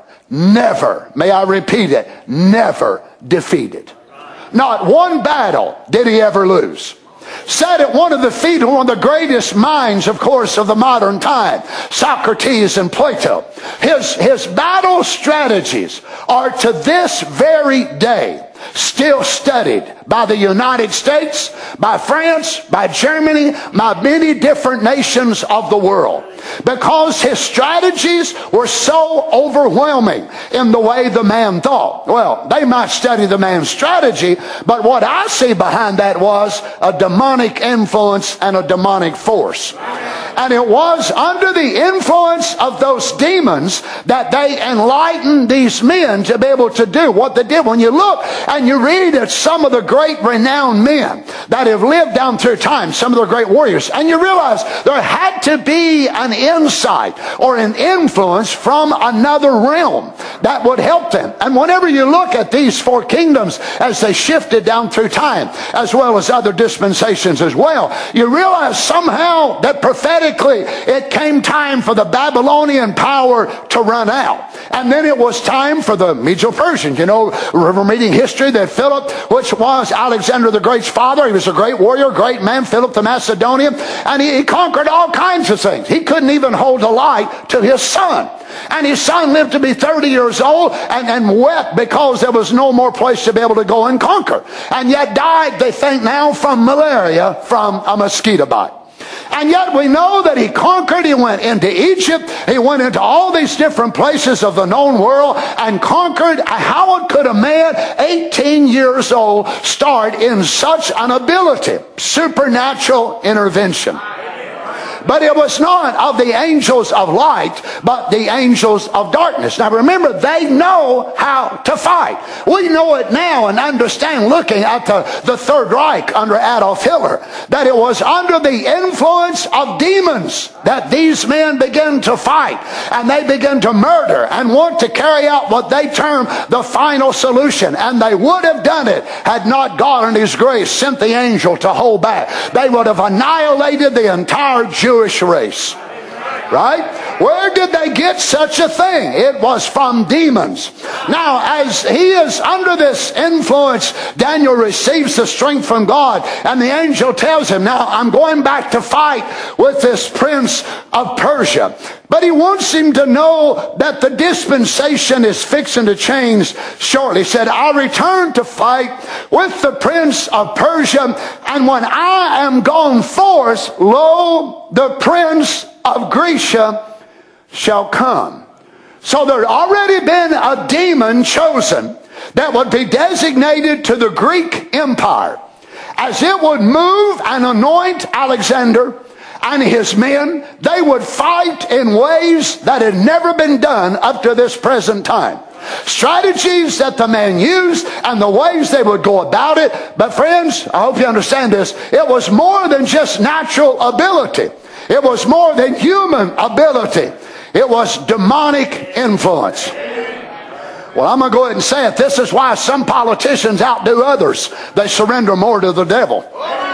B: may I repeat it, never defeated. Not one battle did he ever lose. sat at one of the feet of one of the greatest minds, of course, of the modern time, Socrates and Plato. His battle strategies are to this very day still studied by the United States, by France, by Germany, by many different nations of the world. Because his strategies were so overwhelming in the way the man thought. Well, they might study the man's strategy, but what I see behind that was a demonic influence and a demonic force. And it was under the influence of those demons that they enlightened these men to be able to do what they did. When you look and you read at some of the great renowned men that have lived down through time, some of the great warriors, and you realize there had to be an insight or an influence from another realm that would help them. And whenever you look at these four kingdoms as they shifted down through time, as well as other dispensations as well, you realize somehow that prophetically it came time for the Babylonian power to run out. And then it was time for the Medo-Persians. You know, we're reading history that Philip, which was Alexander the Great's father, he was a great warrior, great man, Philip the Macedonian, and he conquered all kinds of things. He couldn't even hold a light to his son. And his son lived to be 30 years old and wept because there was no more place to be able to go and conquer. And yet died, they think now, from malaria from a mosquito bite. And yet we know that he conquered. He went into Egypt. He went into all these different places of the known world and conquered. How could a man 18 years old start in such an ability? Supernatural intervention. But it was not of the angels of light, but the angels of darkness. Now remember, they know how to fight. We know it now and understand, looking at the Third Reich under Adolf Hitler, that it was under the influence of demons that these men began to fight. And they began to murder and want to carry out what they term the final solution. And they would have done it had not God in His grace sent the angel to hold back. They would have annihilated the entire Jewish race. Right? Where did they get such a thing? It was from demons. Now, as he is under this influence, Daniel receives the strength from God, and the angel tells him, now I'm going back to fight with this prince of Persia. But he wants him to know that the dispensation is fixing to change shortly. He said, I'll return to fight with the prince of Persia, and when I am gone forth, lo, the prince of Grecia shall come. So there had already been a demon chosen that would be designated to the Greek Empire, as it would move and anoint Alexander and his men. They would fight in ways that had never been done up to this present time. Strategies that the man used and the ways they would go about it. But friends, I hope you understand this, it was more than just natural ability. It was more than human ability. It was demonic influence. Well, I'm going to go ahead and say it. This is why some politicians outdo others. They surrender more to the devil.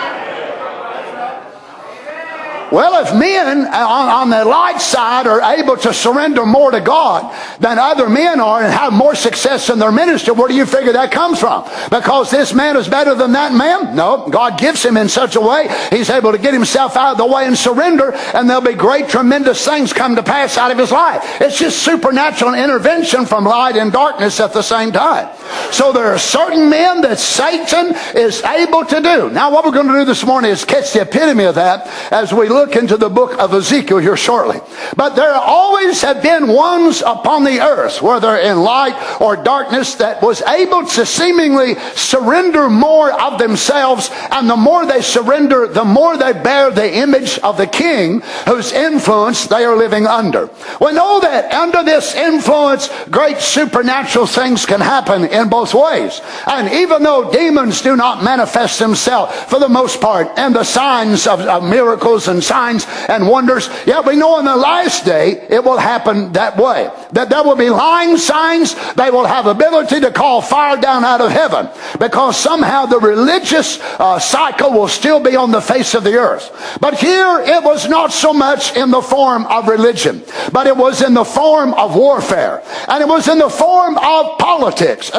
B: Well, if men on the light side are able to surrender more to God than other men are and have more success in their ministry, where do you figure that comes from? Because this man is better than that man? No, God gives him in such a way he's able to get himself out of the way and surrender, and there'll be great, tremendous things come to pass out of his life. It's just supernatural intervention from light and darkness at the same time. So there are certain men that Satan is able to do. Now what we're going to do this morning is catch the epitome of that as we look into the book of Ezekiel here shortly. But there always have been ones upon the earth, whether in light or darkness, that was able to seemingly surrender more of themselves, and the more they surrender, the more they bear the image of the king whose influence they are living under. We know that under this influence, great supernatural things can happen in both ways. And even though demons do not manifest themselves for the most part in the signs of miracles and signs and wonders, yet we know in the last day it will happen that way. That there will be lying signs. They will have ability to call fire down out of heaven, because somehow the religious cycle will still be on the face of the earth. But here it was not so much in the form of religion, but it was in the form of warfare, and it was in the form of politics. In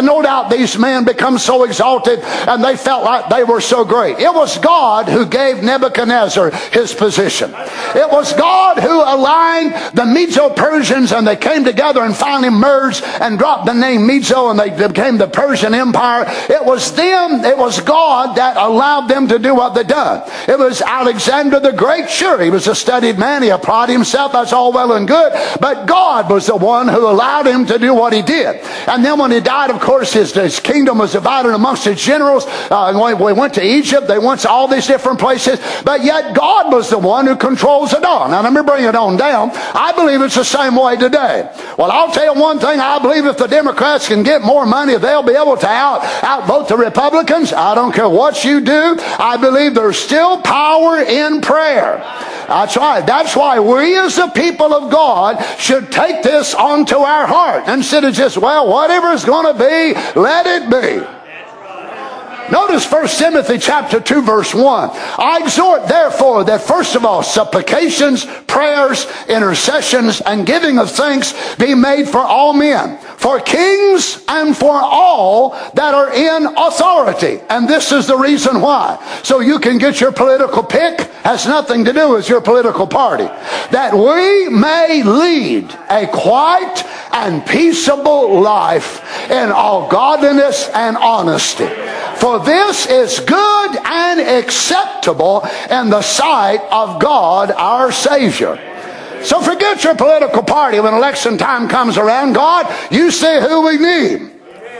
B: no doubt these men become so exalted and they felt like they were so great. It was God who gave Nebuchadnezzar his position. It was God who aligned the Medo-Persians, and they came together and finally merged and dropped the name Medo, and they became the Persian Empire. It was them, it was God that allowed them to do what they done. It was Alexander the Great. Sure, he was a studied man. He applied himself. That's all well and good. But God was the one who allowed him to do what he did. And then when he died, of course, his kingdom was divided amongst his generals. We went to Egypt. They went to all these different places. But yet God was the one who controls it all. Now let me bring it on down. I believe it's the same way today. Well, I'll tell you one thing. I believe if the Democrats can get more money, they'll be able to outvote the Republicans. I don't care what you do. I believe there's still power in prayer. That's right. That's why we as the people of God should take this onto our heart instead of just, well, whatever's going to be, let it be. Notice 1 Timothy chapter 2 verse 1. I exhort therefore that first of all supplications, prayers, intercessions, and giving of thanks be made for all men, for kings and for all that are in authority. And this is the reason why. So you can get your political pick. Has nothing to do with your political party. That we may lead a quiet and peaceable life in all godliness and honesty. For this is good and acceptable in the sight of God our Savior. So forget your political party when election time comes around. God, you see who we need.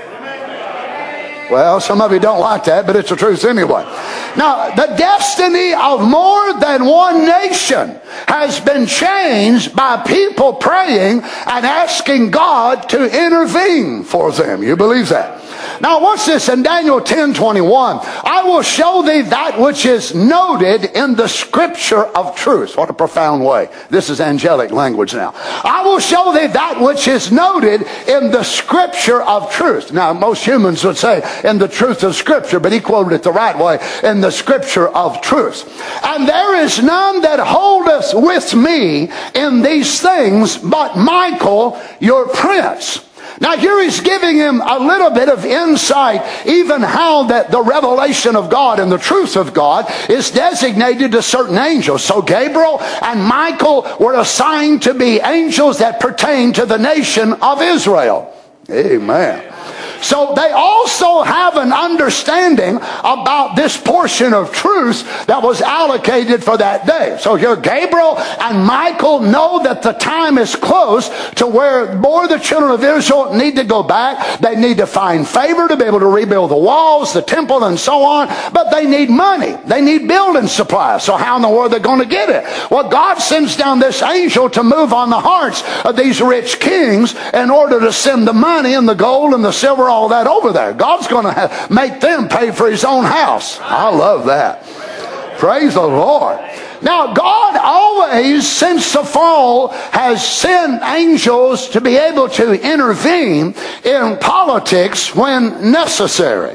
B: Well, some of you don't like that, but it's the truth anyway. Now, the destiny of more than one nation has been changed by people praying and asking God to intervene for them. You believe that? Now, what's this in Daniel 10:21? I will show thee that which is noted in the scripture of truth. What a profound way. This is angelic language now. I will show thee that which is noted in the scripture of truth. Now, most humans would say in the truth of scripture, but he quoted it the right way, in the scripture of truth. And there is none that holdeth with me in these things but Michael, your prince. Now here he's giving him a little bit of insight, even how that the revelation of God and the truth of God is designated to certain angels. So Gabriel and Michael were assigned to be angels that pertain to the nation of Israel. Amen. So they also have an understanding about this portion of truth that was allocated for that day. So here Gabriel and Michael know that the time is close to where more of the children of Israel need to go back. They need to find favor to be able to rebuild the walls, the temple, and so on. But they need money. They need building supplies. So how in the world are they going to get it? Well, God sends down this angel to move on the hearts of these rich kings in order to send the money and the gold and the silver, all that over there. God's going to make them pay for his own house. I love that. Praise the Lord. Now, God always, since the fall, has sent angels to be able to intervene in politics when necessary.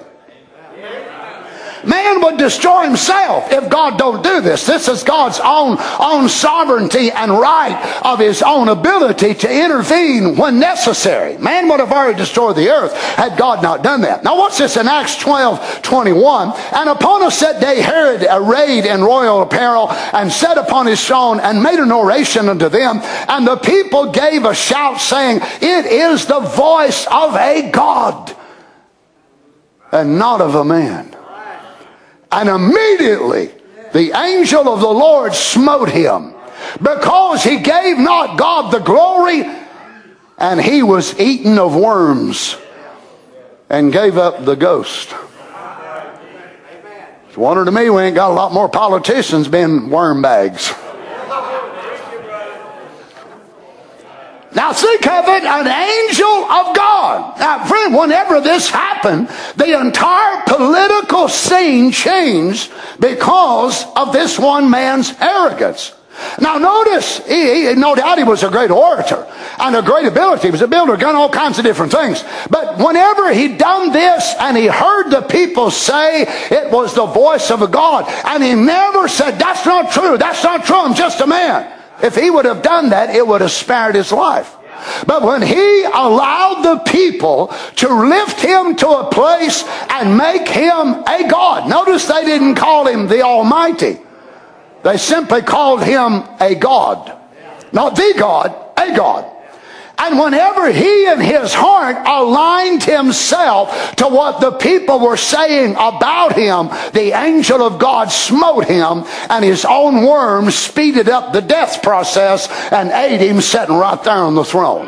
B: Man would destroy himself if God don't do this. This is God's own sovereignty and right of his own ability to intervene when necessary. Man would have already destroyed the earth had God not done that. Now what's this in Acts 12:21? And upon a set day Herod, arrayed in royal apparel, and sat upon his throne, and made an oration unto them. And the people gave a shout, saying, It is the voice of a God, and not of a man. And immediately the angel of the Lord smote him, because he gave not God the glory, and he was eaten of worms, and gave up the ghost. It's a wonder to me we ain't got a lot more politicians being worm bags. Now think of it, an angel of God. Now friend, whenever this happened, the entire political scene changed because of this one man's arrogance. Now notice, no doubt he was a great orator and a great ability. He was a builder, done all kinds of different things. But whenever he done this and he heard the people say it was the voice of a God, and he never said, that's not true, I'm just a man. If he would have done that, it would have spared his life. But when he allowed the people to lift him to a place and make him a God. Notice they didn't call him the Almighty. They simply called him a God. Not the God, a God. And whenever he in his heart aligned himself to what the people were saying about him, the angel of God smote him, and his own worms speeded up the death process and ate him sitting right there on the throne.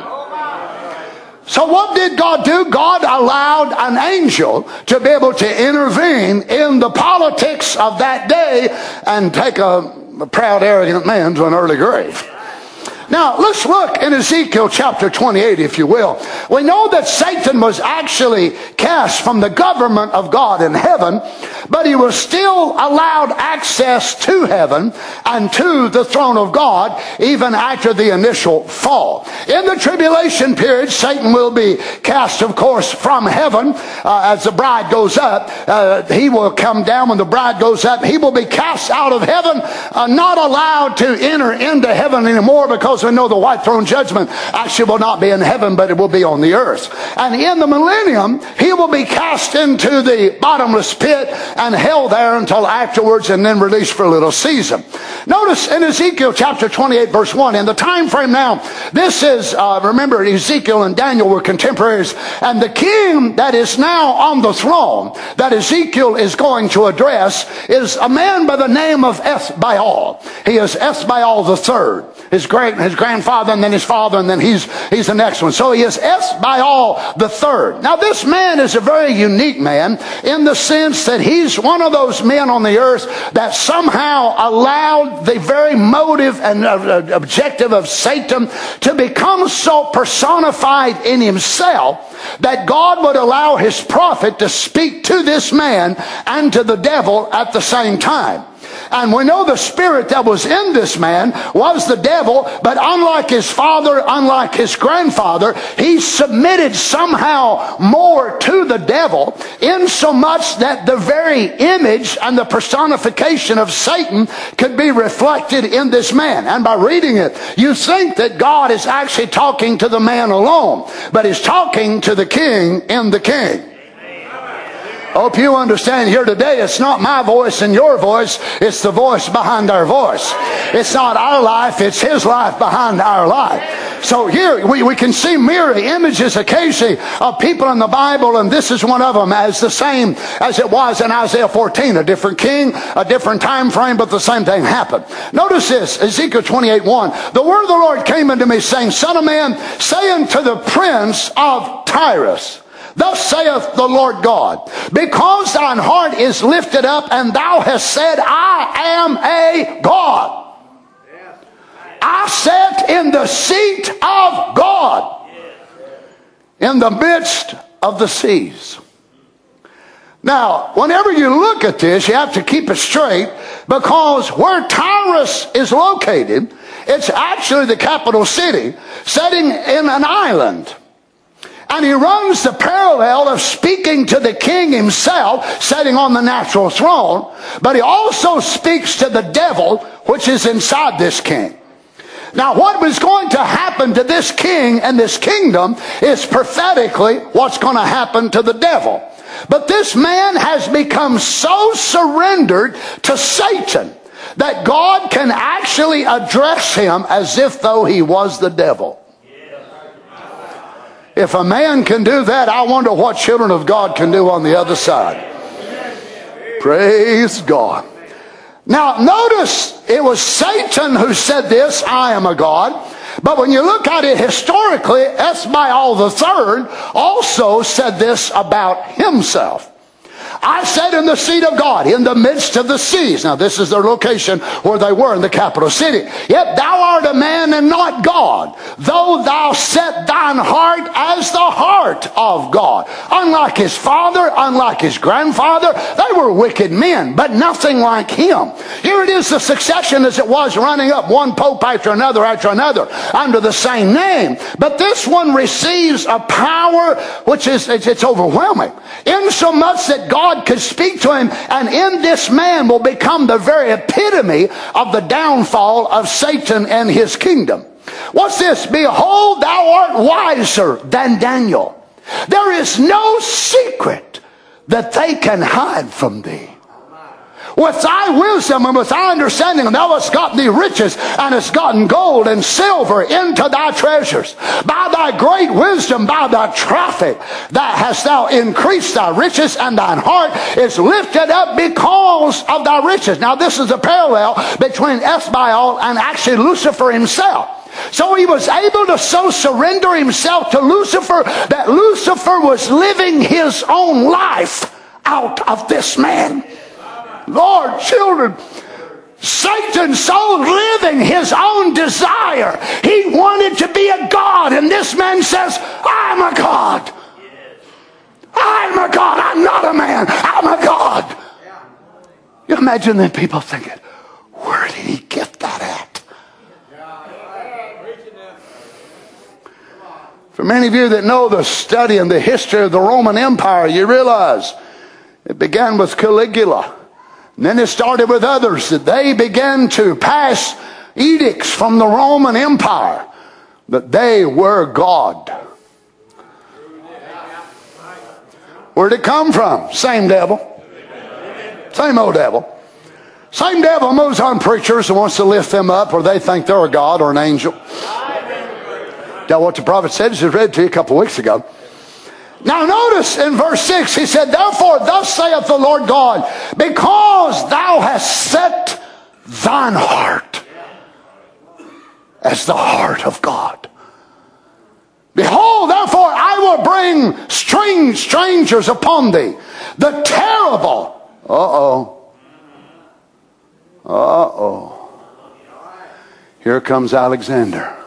B: So what did God do? God allowed an angel to be able to intervene in the politics of that day and take a proud, arrogant man to an early grave. Now, let's look in Ezekiel chapter 28, if you will. We know that Satan was actually cast from the government of God in heaven, but he was still allowed access to heaven and to the throne of God even after the initial fall. In the tribulation period, Satan will be cast, of course, from heaven as the bride goes up. He will come down when the bride goes up. He will be cast out of heaven, not allowed to enter into heaven anymore, because we know the white throne judgment actually will not be in heaven, but it will be on the earth. And in the millennium, he will be cast into the bottomless pit and held there until afterwards, and then released for a little season. Notice in Ezekiel chapter 28 verse 1, in the time frame now, this is, remember Ezekiel and Daniel were contemporaries, and the king that is now on the throne that Ezekiel is going to address is a man by the name of Ethbaal. He is Ethbaal the third. His grandfather, and then his father, and then he's the next one. So he is Ethbaal the third. Now this man is a very unique man in the sense that he's one of those men on the earth that somehow allowed the very motive and objective of Satan to become so personified in himself that God would allow his prophet to speak to this man and to the devil at the same time. And we know the spirit that was in this man was the devil, but unlike his father, unlike his grandfather, he submitted somehow more to the devil, in so much that the very image and the personification of Satan could be reflected in this man. And by reading it, you think that God is actually talking to the man alone, but he's talking to the king in the king. I hope you understand here today, it's not my voice and your voice, it's the voice behind our voice. It's not our life, it's his life behind our life. So here we can see mirror images occasionally of people in the Bible, and this is one of them, as the same as it was in Isaiah 14. A different king, a different time frame, but the same thing happened. Notice this, Ezekiel 28:1. The word of the Lord came unto me, saying, Son of man, say unto the prince of Tyrus, Thus saith the Lord God, because thine heart is lifted up, and thou hast said, I am a God. I sat in the seat of God in the midst of the seas. Now, whenever you look at this, you have to keep it straight, because where Tyrus is located, it's actually the capital city, sitting in an island. And he runs the parallel of speaking to the king himself, sitting on the natural throne, but he also speaks to the devil, which is inside this king. Now, what was going to happen to this king and this kingdom is prophetically what's going to happen to the devil. But this man has become so surrendered to Satan that God can actually address him as if though he was the devil. If a man can do that, I wonder what children of God can do on the other side. Praise God. Now, notice it was Satan who said this, I am a God. But when you look at it historically, Ethbaal the third also said this about himself. I sat in the seat of God in the midst of the seas. Now this is their location where they were in the capital city. Yet thou art a man and not God, though thou set thine heart as the heart of God. Unlike his father, unlike his grandfather, they were wicked men, but nothing like him. Here it is, the succession as it was running up, one pope after another under the same name. But this one receives a power which is, it's overwhelming. Insomuch that God could speak to him, and in this man will become the very epitome of the downfall of Satan and his kingdom. What's this? Behold, thou art wiser than Daniel. There is no secret that they can hide from thee. With thy wisdom and with thy understanding thou hast gotten thee riches, and hast gotten gold and silver into thy treasures. By thy great wisdom, by thy traffic, that hast thou increased thy riches, and thine heart is lifted up because of thy riches. Now this is a parallel between Ethbaal and actually Lucifer himself. So he was able to so surrender himself to Lucifer that Lucifer was living his own life out of this man. Lord, children, Satan so living his own desire. He wanted to be a God, and this man says, I'm a God. I'm a God. I'm not a man. I'm a God. You imagine then people thinking, where did he get that at? For many of you that know the study and the history of the Roman Empire, you realize it began with Caligula. And then it started with others, that they began to pass edicts from the Roman Empire that they were God. Where'd it come from? Same devil. Same old devil. Same devil moves on preachers and wants to lift them up, or they think they're a God or an angel. That's what the prophet said, as I read to you a couple of weeks ago. Now notice in verse 6, he said, therefore thus saith the Lord God, because thou hast set thine heart as the heart of God. Behold, therefore I will bring strangers upon thee, the terrible. Here comes Alexander.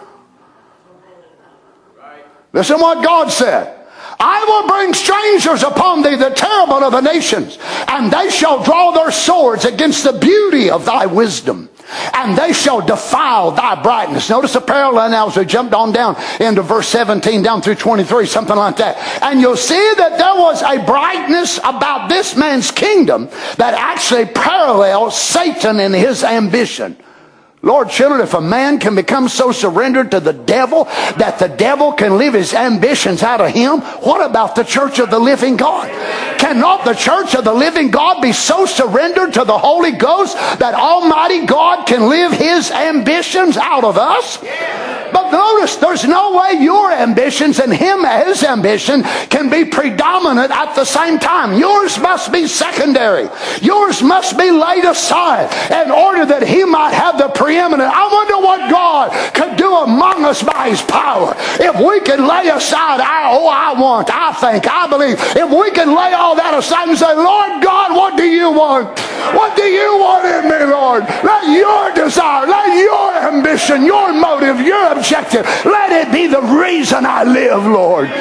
B: Listen what God said. I will bring strangers upon thee, the terrible of the nations, and they shall draw their swords against the beauty of thy wisdom, and they shall defile thy brightness. Notice the parallel now as we jumped on down into verse 17 down through 23, something like that. And you'll see that there was a brightness about this man's kingdom that actually parallels Satan and his ambition. Lord, children, if a man can become so surrendered to the devil that the devil can live his ambitions out of him, what about the church of the living God? Cannot the church of the living God be so surrendered to the Holy Ghost that Almighty God can live his ambitions out of us? But notice, there's no way your ambitions and his ambition can be predominant at the same time. Yours must be secondary. Yours must be laid aside in order that he might have the preeminent. I wonder what God could do among us by his power if we could lay aside I want, I think, I believe. If we can lay all that aside and say, Lord God, what do you want? What do you want in me, Lord? Let your desire, let your ambition, your motive, your objective, let it be the reason I live, Lord.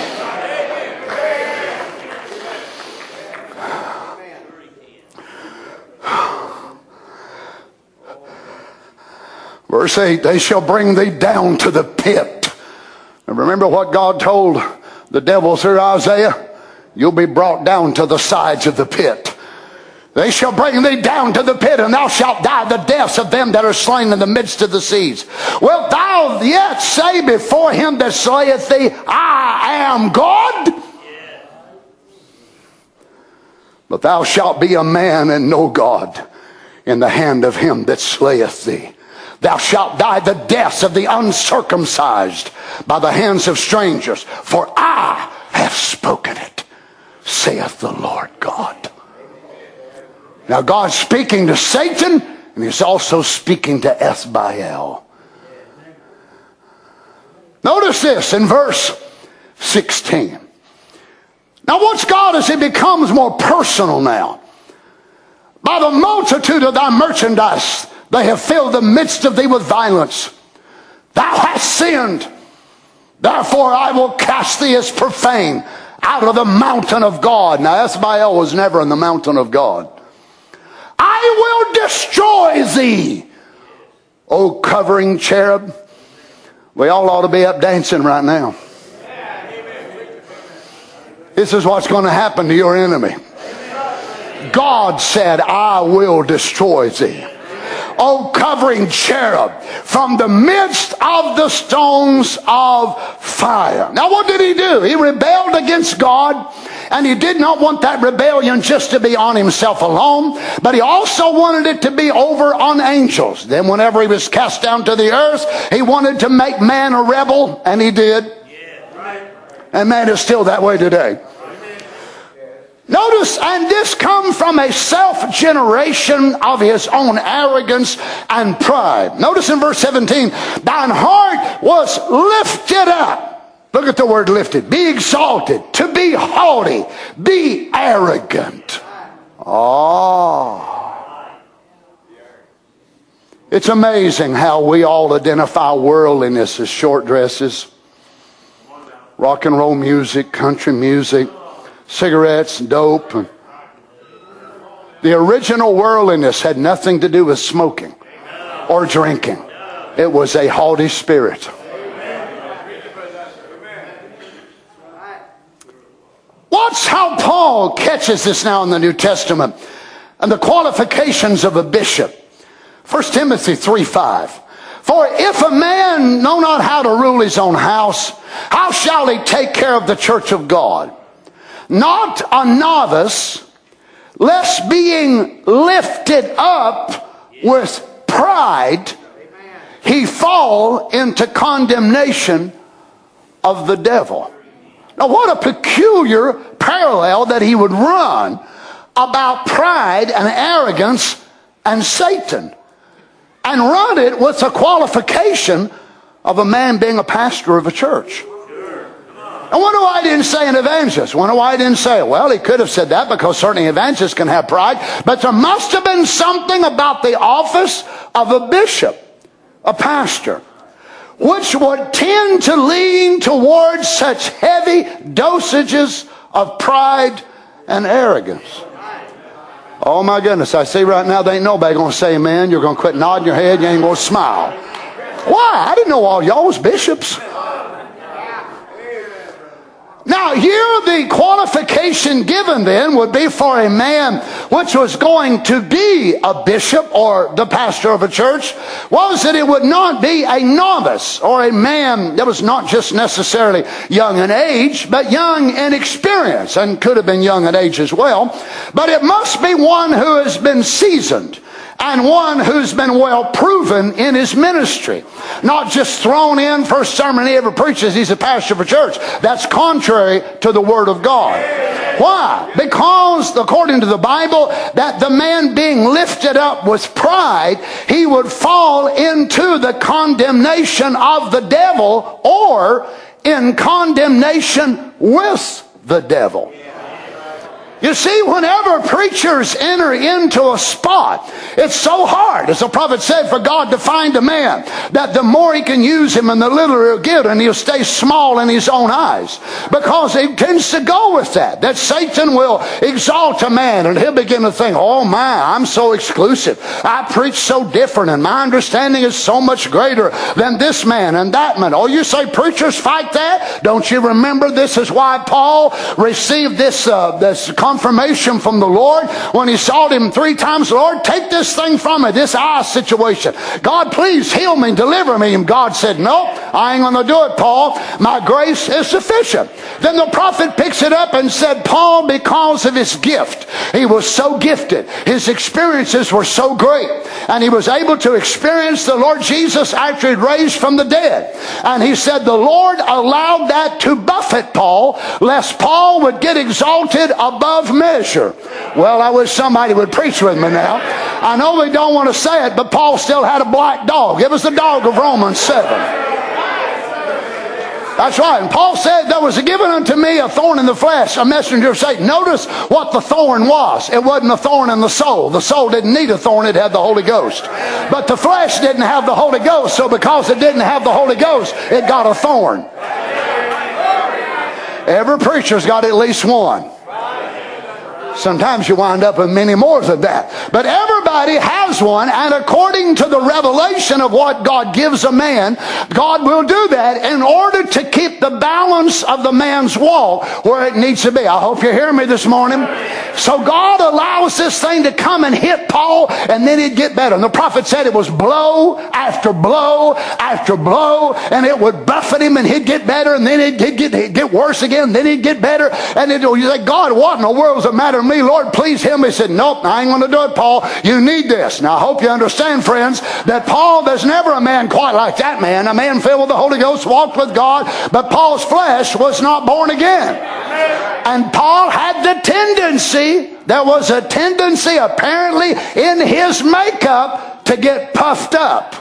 B: Verse 8, they shall bring thee down to the pit. And remember what God told the devil through Isaiah? You'll be brought down to the sides of the pit. They shall bring thee down to the pit, and thou shalt die the deaths of them that are slain in the midst of the seas. Wilt thou yet say before him that slayeth thee, I am God? But thou shalt be a man and no God in the hand of him that slayeth thee. Thou shalt die the deaths of the uncircumcised by the hands of strangers. For I have spoken it, saith the Lord God. Now God's speaking to Satan, and he's also speaking to Ethbaal. Notice this in verse 16. Now watch God as he becomes more personal now. By the multitude of thy merchandise, they have filled the midst of thee with violence. Thou hast sinned. Therefore I will cast thee as profane out of the mountain of God. Now Ethbaal was never in the mountain of God. I will destroy thee, O covering cherub. We all ought to be up dancing right now. This is what's going to happen to your enemy. God said, I will destroy thee. O covering cherub, from the midst of the stones of fire. Now what did he do? He rebelled against God, and he did not want that rebellion just to be on himself alone, but he also wanted it to be over on angels. Then whenever he was cast down to the earth, he wanted to make man a rebel, and he did. And man is still that way today. Notice, and this comes from a self-generation of his own arrogance and pride. Notice in verse 17, thine heart was lifted up. Look at the word lifted. Be exalted, to be haughty, be arrogant. Oh. It's amazing how we all identify worldliness as short dresses, rock and roll music, country music, cigarettes, dope. The original worldliness had nothing to do with smoking or drinking. It was a haughty spirit. Watch how Paul catches this now in the New Testament and the qualifications of a bishop. 1 Timothy 3:5. For if a man know not how to rule his own house, how shall he take care of the church of God? Not a novice, lest being lifted up with pride, he fall into condemnation of the devil. Now what a peculiar parallel that he would run about pride and arrogance and Satan, and run it with the qualification of a man being a pastor of a church. I wonder why I didn't say an evangelist. I wonder why I didn't say it. Well, he could have said that because certainly evangelists can have pride. But there must have been something about the office of a bishop, a pastor, which would tend to lean towards such heavy dosages of pride and arrogance. Oh my goodness, I see right now there ain't nobody going to say amen. You're going to quit nodding your head. You ain't going to smile. Why? I didn't know all y'all was bishops. Now here the qualification given then would be for a man which was going to be a bishop or the pastor of a church, was that it would not be a novice or a man that was not just necessarily young in age, but young in experience, and could have been young in age as well. But it must be one who has been seasoned and one who's been well proven in his ministry. Not just thrown in first sermon he ever preaches, he's a pastor of a church. That's contrary to the Word of God. Why? Because according to the Bible, that the man being lifted up with pride, he would fall into the condemnation of the devil, or in condemnation with the devil. You see, whenever preachers enter into a spot, it's so hard, as the prophet said, for God to find a man, that the more he can use him and the littler he'll get, and he'll stay small in his own eyes. Because he tends to go with that Satan will exalt a man, and he'll begin to think, oh my, I'm so exclusive. I preach so different, and my understanding is so much greater than this man and that man. Oh, you say preachers fight that? Don't you remember this is why Paul received this confirmation from the Lord when he sought him 3 times. Lord, take this thing from me, this eye situation. God, please heal me and deliver me. And God said, nope, I ain't going to do it, Paul. My grace is sufficient. Then the prophet picks it up and said, Paul, because of his gift, he was so gifted, his experiences were so great, and he was able to experience the Lord Jesus after he'd raised from the dead. And he said the Lord allowed that to buffet Paul, lest Paul would get exalted above measure. Well, I wish somebody would preach with me now. I know we don't want to say it, but Paul still had a black dog. It was the dog of Romans 7. That's right. And Paul said, there was given unto me a thorn in the flesh, a messenger of Satan. Notice what the thorn was. It wasn't a thorn in the soul. The soul didn't need a thorn. It had the Holy Ghost. But the flesh didn't have the Holy Ghost. So because it didn't have the Holy Ghost, it got a thorn. Every preacher's got at least one. Sometimes you wind up with many more than that. But everybody has one, and according to the revelation of what God gives a man, God will do that in order to keep the balance of the man's walk where it needs to be. I hope you hear me this morning. So God allows this thing to come and hit Paul, and then it'd get better. And the prophet said it was blow after blow after blow, and it would buffet him, and he'd get better, and then he'd get worse again, then he'd get better. And you say, God, what in the world's the matter with me? Lord, please heal me. He said, nope, I ain't going to do it, Paul. You need this. Now, I hope you understand, friends, that Paul, there's never a man quite like that man. A man filled with the Holy Ghost, walked with God, but Paul's flesh was not born again. And Paul had the tendency, there was a tendency apparently in his makeup to get puffed up.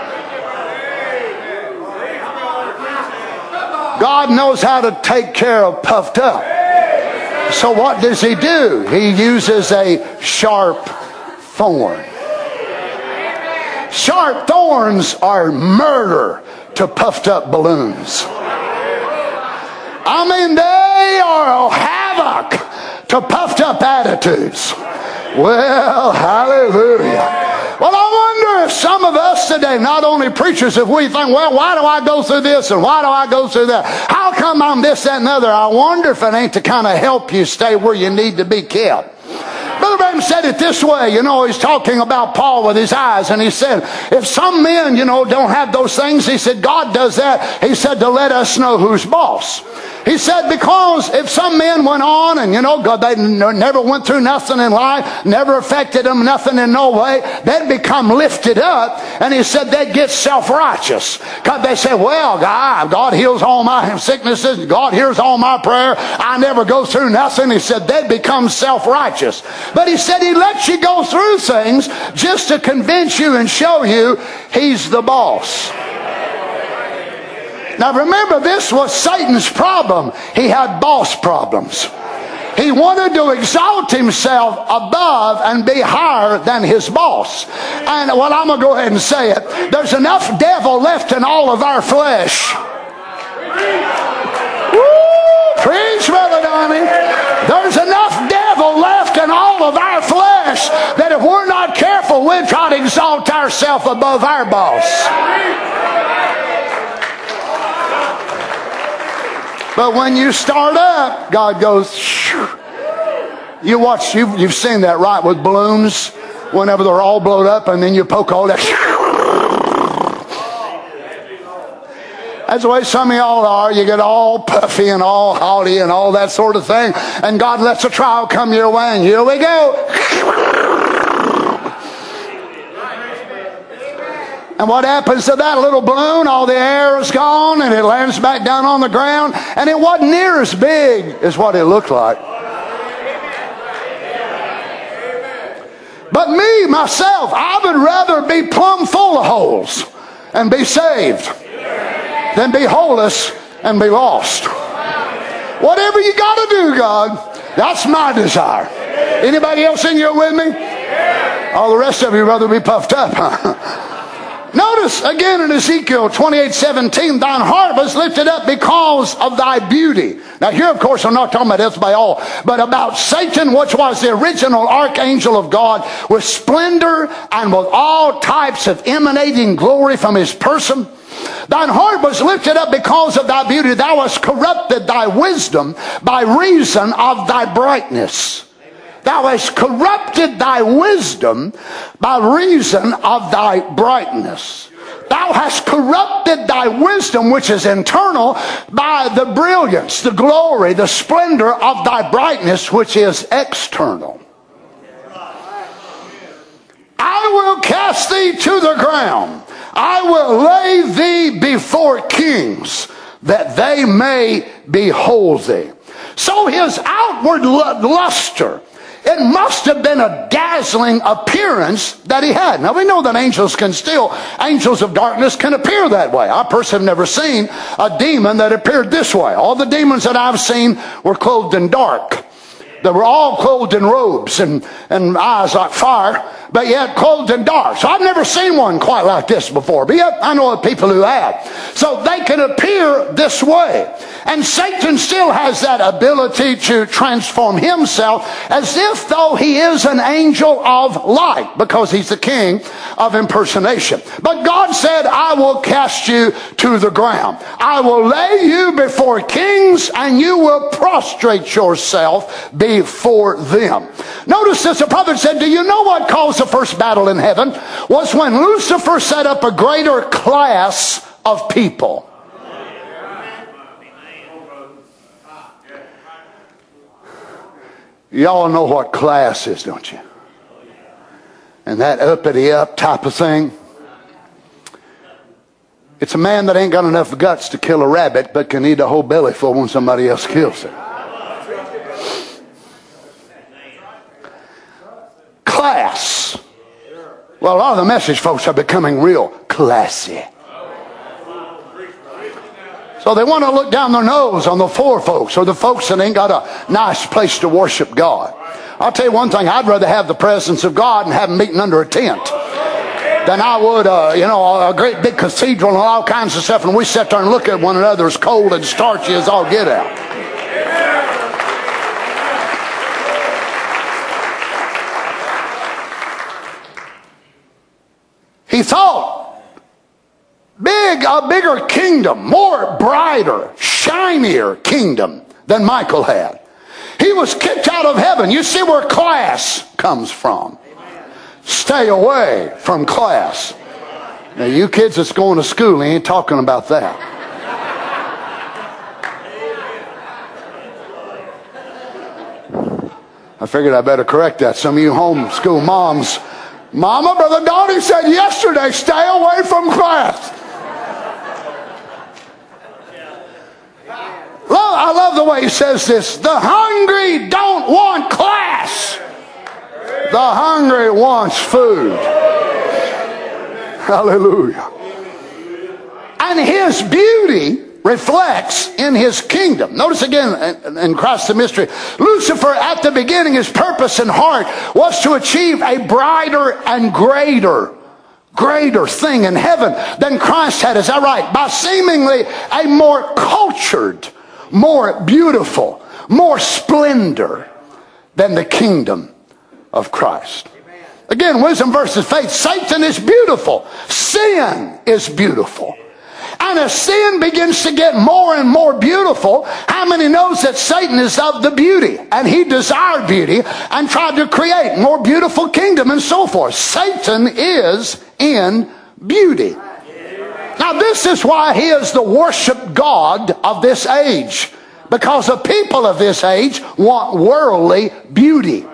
B: God knows how to take care of puffed up. So what does he do? He uses a sharp thorn. Sharp thorns are murder to puffed up balloons. I mean, they are havoc to puffed up attitudes. Well, hallelujah. Well, I wonder if some of us today, not only preachers, if we think, well, why do I go through this and why do I go through that? How come I'm this, that, and the other? I wonder if it ain't to kind of help you stay where you need to be kept. Brother Branham said it this way, he's talking about Paul with his eyes, and he said, if some men, don't have those things, he said, God does that, he said, to let us know who's boss. He said, because if some men went on and, God, they never went through nothing in life, never affected them, nothing in no way, they'd become lifted up, and he said they'd get self-righteous. Because they said, well, God heals all my sicknesses, God hears all my prayer, I never go through nothing. He said they'd become self-righteous. But he said he lets you go through things just to convince you and show you he's the boss. Now remember, this was Satan's problem. He had boss problems. He wanted to exalt himself above and be higher than his boss. And well, I'm going to go ahead and say it. There's enough devil left in all of our flesh. Woo! Preach, Brother Donnie. There's enough devil left in all of our flesh that if we're not careful, we'll try to exalt ourselves above our boss. But when you start up, God goes, shoo. You watch, you've seen that, right, with balloons, whenever they're all blown up, and then you poke all that. That's the way some of y'all are. You get all puffy and all haughty and all that sort of thing, and God lets a trial come your way, and here we go. And what happens to that little balloon? All the air is gone, and it lands back down on the ground, and it wasn't near as big as what it looked like. But me, myself, I would rather be plumb full of holes and be saved than be holeless and be lost. Whatever you got to do, God, that's my desire. Anybody else in here with me? All the rest of you rather be puffed up, huh? Notice again in Ezekiel 28:17, thine heart was lifted up because of thy beauty. Now here, of course, I'm not talking about Ezbaal, but about Satan, which was the original archangel of God, with splendor and with all types of emanating glory from his person. Thine heart was lifted up because of thy beauty. Thou hast corrupted thy wisdom by reason of thy brightness. Thou hast corrupted thy wisdom by reason of thy brightness. Thou hast corrupted thy wisdom, which is internal, by the brilliance, the glory, the splendor of thy brightness, which is external. I will cast thee to the ground. I will lay thee before kings, that they may behold thee. So his outward luster, it must have been a dazzling appearance that he had. Now we know that angels of darkness can appear that way. I personally have never seen a demon that appeared this way. All the demons that I've seen were clothed in dark. They were all clothed in robes and eyes like fire, but yet clothed in dark. So I've never seen one quite like this before, but yet I know of people who have. So they can appear this way. And Satan still has that ability to transform himself as if though he is an angel of light, because he's the king of impersonation. But God said, I will cast you to the ground. I will lay you before kings, and you will prostrate yourself before them. Notice this, the prophet said, do you know what caused the first battle in heaven? Was when Lucifer set up a greater class of people. Y'all know what class is, don't you? And that uppity up type of thing. It's a man that ain't got enough guts to kill a rabbit, but can eat a whole belly full when somebody else kills it. Class. Well, a lot of the message folks are becoming real classy. So they want to look down their nose on the poor folks, or the folks that ain't got a nice place to worship God. I'll tell you one thing, I'd rather have the presence of God and have them meeting under a tent than I would, a great big cathedral and all kinds of stuff, and we sit there and look at one another as cold and starchy as all get out. He thought a bigger kingdom, more brighter, shinier kingdom than Michael had. He was kicked out of heaven. You see where class comes from. Stay away from class. Now you kids that's going to school, he ain't talking about that. I figured I better correct that. Some of you homeschool moms, Mama, Brother Donnie said yesterday, stay away from class. I love the way he says this. The hungry don't want class. The hungry wants food. Hallelujah. And his beauty reflects in his kingdom. Notice again in Christ the mystery. Lucifer at the beginning, his purpose and heart was to achieve a brighter and greater thing in heaven than Christ had. Is that right? By seemingly a more cultured, more beautiful, more splendor than the kingdom of Christ. Again, wisdom versus faith. Satan is beautiful. Sin is beautiful. And as sin begins to get more and more beautiful, how many knows that Satan is of the beauty? And he desired beauty and tried to create more beautiful kingdom and so forth. Satan is in beauty. Now this is why he is the worship God of this age. Because the people of this age want worldly beauty.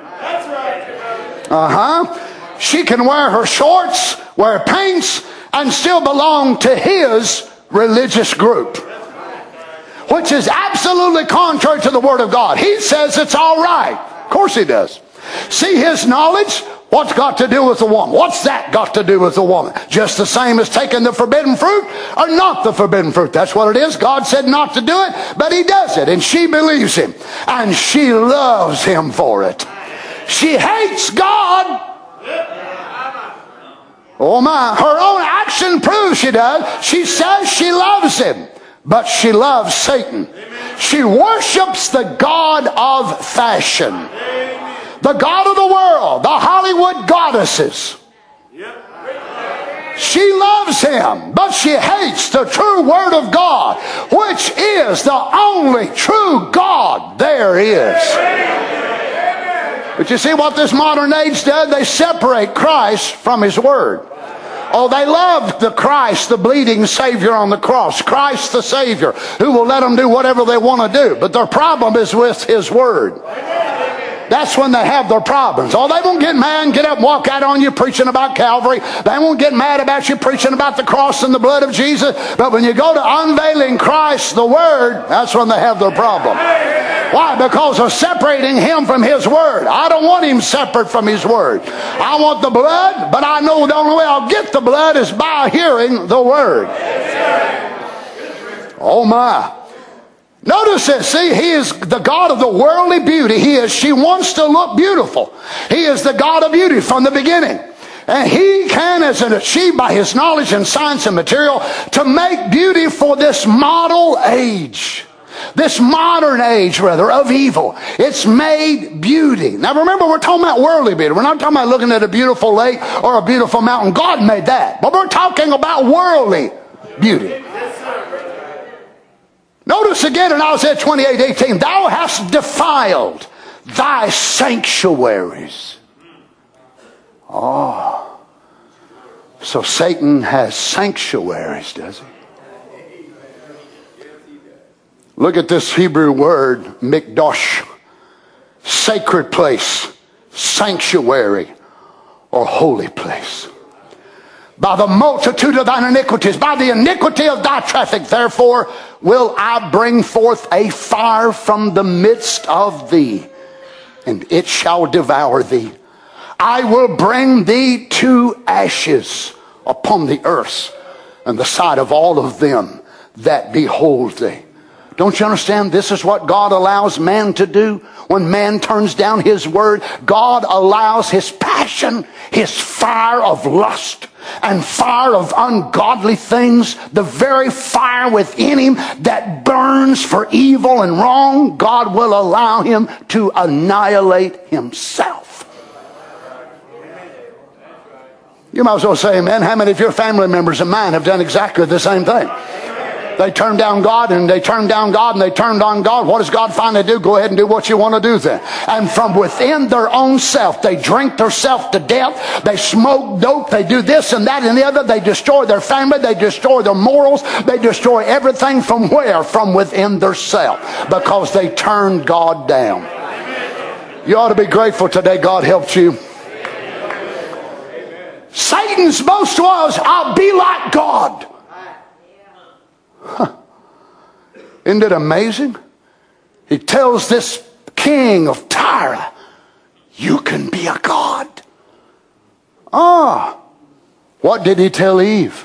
B: She can wear her shorts, wear paints, and still belong to his religious group, which is absolutely contrary to the Word of God. He says it's all right. Of course he does. See his knowledge? What's got to do with the woman? What's that got to do with the woman? Just the same as taking the forbidden fruit or not the forbidden fruit. That's what it is. God said not to do it, but he does it. And she believes him. And she loves him for it. She hates God. Oh my. Her own action proves she does. She says she loves him, but she loves Satan. She worships the God of fashion. The God of the world, the Hollywood goddesses. She loves him, but she hates the true Word of God, which is the only true God there is. But you see what this modern age does? They separate Christ from his Word. Oh, they loved the Christ, the bleeding Savior on the cross. Christ the Savior, who will let them do whatever they want to do. But their problem is with his Word. That's when they have their problems. Oh, they won't get mad and get up and walk out on you preaching about Calvary. They won't get mad about you preaching about the cross and the blood of Jesus. But when you go to unveiling Christ, the Word, that's when they have their problem. Why? Because they're separating him from his Word. I don't want him separate from his Word. I want the blood, but I know the only way I'll get the blood is by hearing the Word. Oh my. Notice this. See, he is the God of the worldly beauty. She wants to look beautiful. He is the God of beauty from the beginning. And he can, as an achieved by his knowledge and science and material, to make beauty for this model age. this modern age, rather, of evil. It's made beauty. Now remember, we're talking about worldly beauty. We're not talking about looking at a beautiful lake or a beautiful mountain. God made that. But we're talking about worldly beauty. Notice again in Isaiah 28:18, thou hast defiled thy sanctuaries. Oh. So Satan has sanctuaries, does he? Look at this Hebrew word, mikdash. Sacred place, sanctuary, or holy place. By the multitude of thine iniquities, by the iniquity of thy traffic, therefore will I bring forth a fire from the midst of thee, and it shall devour thee. I will bring thee to ashes upon the earth, and the sight of all of them that behold thee. Don't you understand? This is what God allows man to do. When man turns down his word, God allows his passion, his fire of lust and fire of ungodly things, the very fire within him that burns for evil and wrong, God will allow him to annihilate himself. You might as well say amen. How many of your family members and mine have done exactly the same thing? They turned down God, and they turned down God, and they turned on God. What does God finally do? Go ahead and do what you want to do then. And from within their own self, they drink themselves to death. They smoke dope. They do this and that and the other. They destroy their family. They destroy their morals. They destroy everything from where? From within their self. Because they turned God down. You ought to be grateful today God helped you. Satan's boast was, I'll be like God. Huh. Isn't it amazing? He tells this king of Tyre, you can be a god. Ah, what did he tell Eve?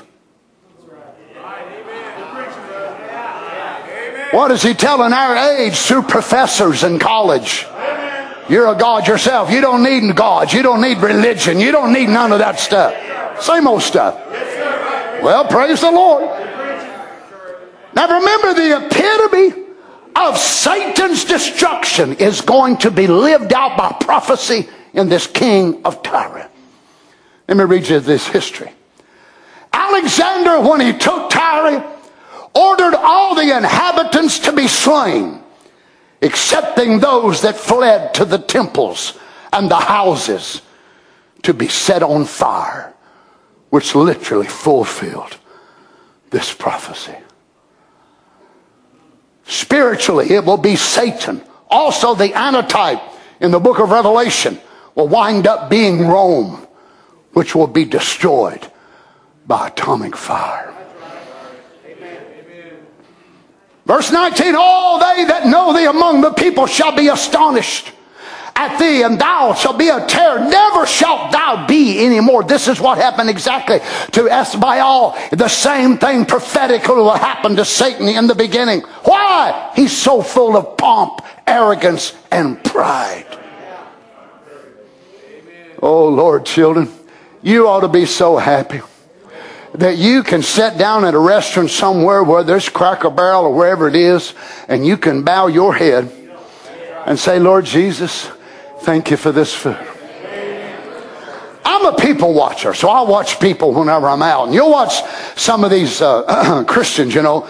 B: What is he telling our age through professors in college? You're a god yourself. You don't need gods. You don't need religion. You don't need none of that stuff. Same old stuff. Well, praise the Lord. Now remember, the epitome of Satan's destruction is going to be lived out by prophecy in this king of Tyre. Let me read you this history. Alexander, when he took Tyre, ordered all the inhabitants to be slain, excepting those that fled to the temples and the houses to be set on fire, which literally fulfilled this prophecy. Spiritually, it will be Satan. Also, the antitype in the book of Revelation will wind up being Rome, which will be destroyed by atomic fire. Verse 19, all they that know thee among the people shall be astonished at thee, and thou shalt be a terror. Never shalt thou be anymore. This is what happened exactly to Esbaal. The same thing prophetically will happen to Satan in the beginning. Why? He's so full of pomp, arrogance, and pride. Oh, Lord, children, you ought to be so happy that you can sit down at a restaurant somewhere where there's Cracker Barrel or wherever it is, and you can bow your head and say, Lord Jesus, thank you for this food. I'm a people watcher, so I watch people whenever I'm out. And you'll watch some of these Christians, you know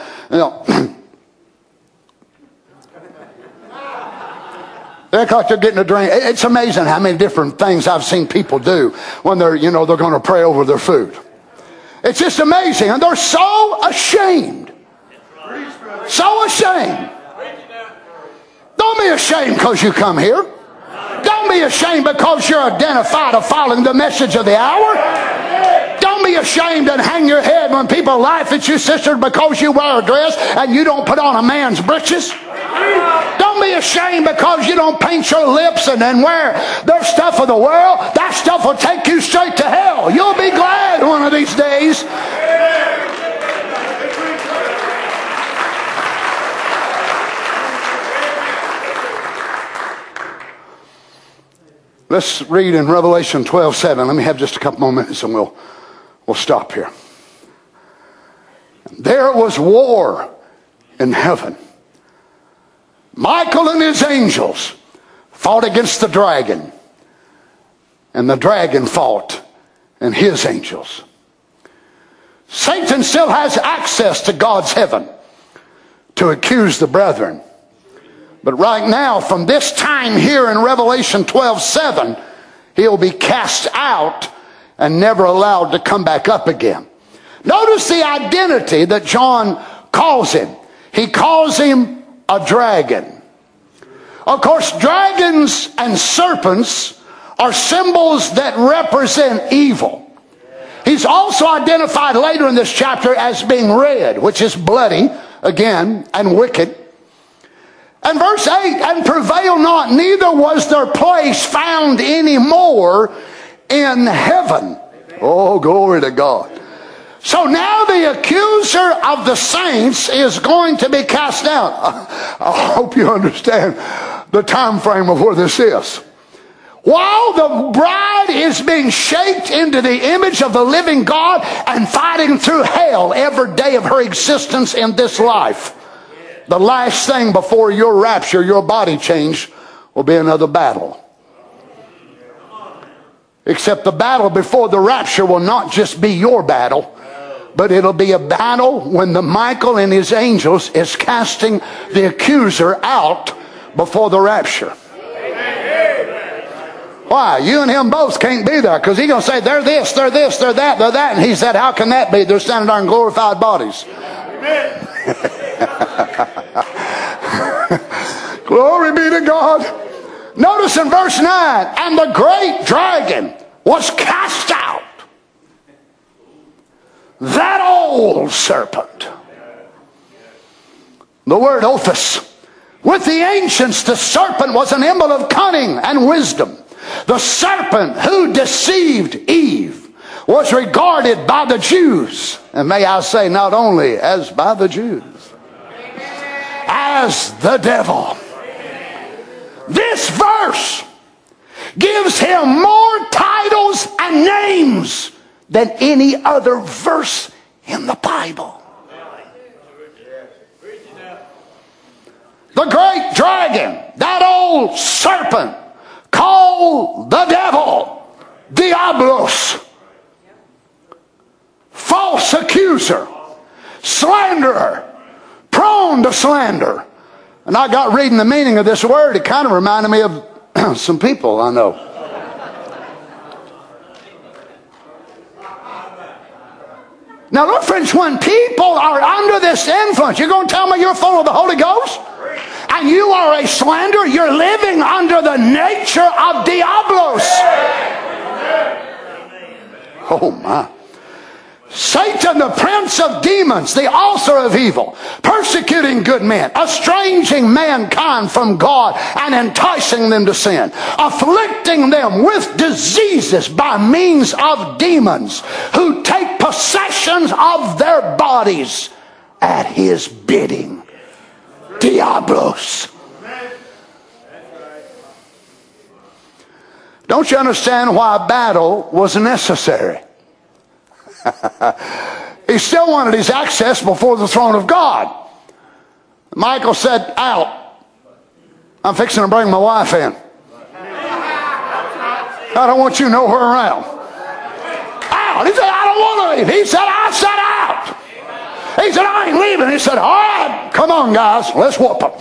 B: they act like they're getting a drink. It's amazing how many different things I've seen people do when they're going to pray over their food. It's just amazing. And they're so ashamed. So ashamed. Don't be ashamed because you come here. Don't be ashamed because you're identified of following the message of the hour. Don't be ashamed and hang your head when people laugh at you, sister, because you wear a dress and you don't put on a man's breeches. Don't be ashamed because you don't paint your lips and then wear their stuff of the world. That stuff will take you straight to hell. You'll be glad one of these days. Let's read in Revelation 12:7. Let me have just a couple more minutes and we'll stop here. There was war in heaven. Michael and his angels fought against the dragon, and the dragon fought and his angels. Satan still has access to God's heaven to accuse the brethren. But right now, from this time here in Revelation 12:7, he'll be cast out and never allowed to come back up again. Notice the identity that John calls him. He calls him a dragon. Of course, dragons and serpents are symbols that represent evil. He's also identified later in this chapter as being red, which is bloody, again, and wicked. And verse 8, and prevail not, neither was their place found any more in heaven. Oh, glory to God. So now the accuser of the saints is going to be cast down. I hope you understand the time frame of where this is. While the bride is being shaped into the image of the living God and fighting through hell every day of her existence in this life, the last thing before your rapture, your body change, will be another battle. Except the battle before the rapture will not just be your battle, but it'll be a battle when the Michael and his angels is casting the accuser out before the rapture. Why? You and him both can't be there, because he's going to say, they're this, they're this, they're that, they're that. And he said, how can that be? They're standing there in glorified bodies. Glory be to God. Notice in verse 9, and the great dragon was cast out, that old serpent. The word ophis. With the ancients, the serpent was an emblem of cunning and wisdom. The serpent who deceived Eve was regarded by the Jews, and may I say not only as by the Jews, as the devil. This verse gives him more titles and names than any other verse in the Bible. The great dragon, that old serpent, called the devil, Diablos, false accuser, slanderer, prone to slander. And I got reading the meaning of this word, it kind of reminded me of some people I know. Now look, friends, when people are under this influence, you're going to tell me you're full of the Holy Ghost? And you are a slanderer? You're living under the nature of Diablos. Oh my. Satan, the prince of demons, the author of evil, persecuting good men, estranging mankind from God and enticing them to sin, afflicting them with diseases by means of demons who take possessions of their bodies at his bidding. Diablos. Don't you understand why battle was necessary? He still wanted his access before the throne of God. Michael said, out. I'm fixing to bring my wife in. I don't want you nowhere around. Out. He said, I don't want to leave. He said, I said out. He said, I ain't leaving. He said, all right, come on, guys, let's whoop them.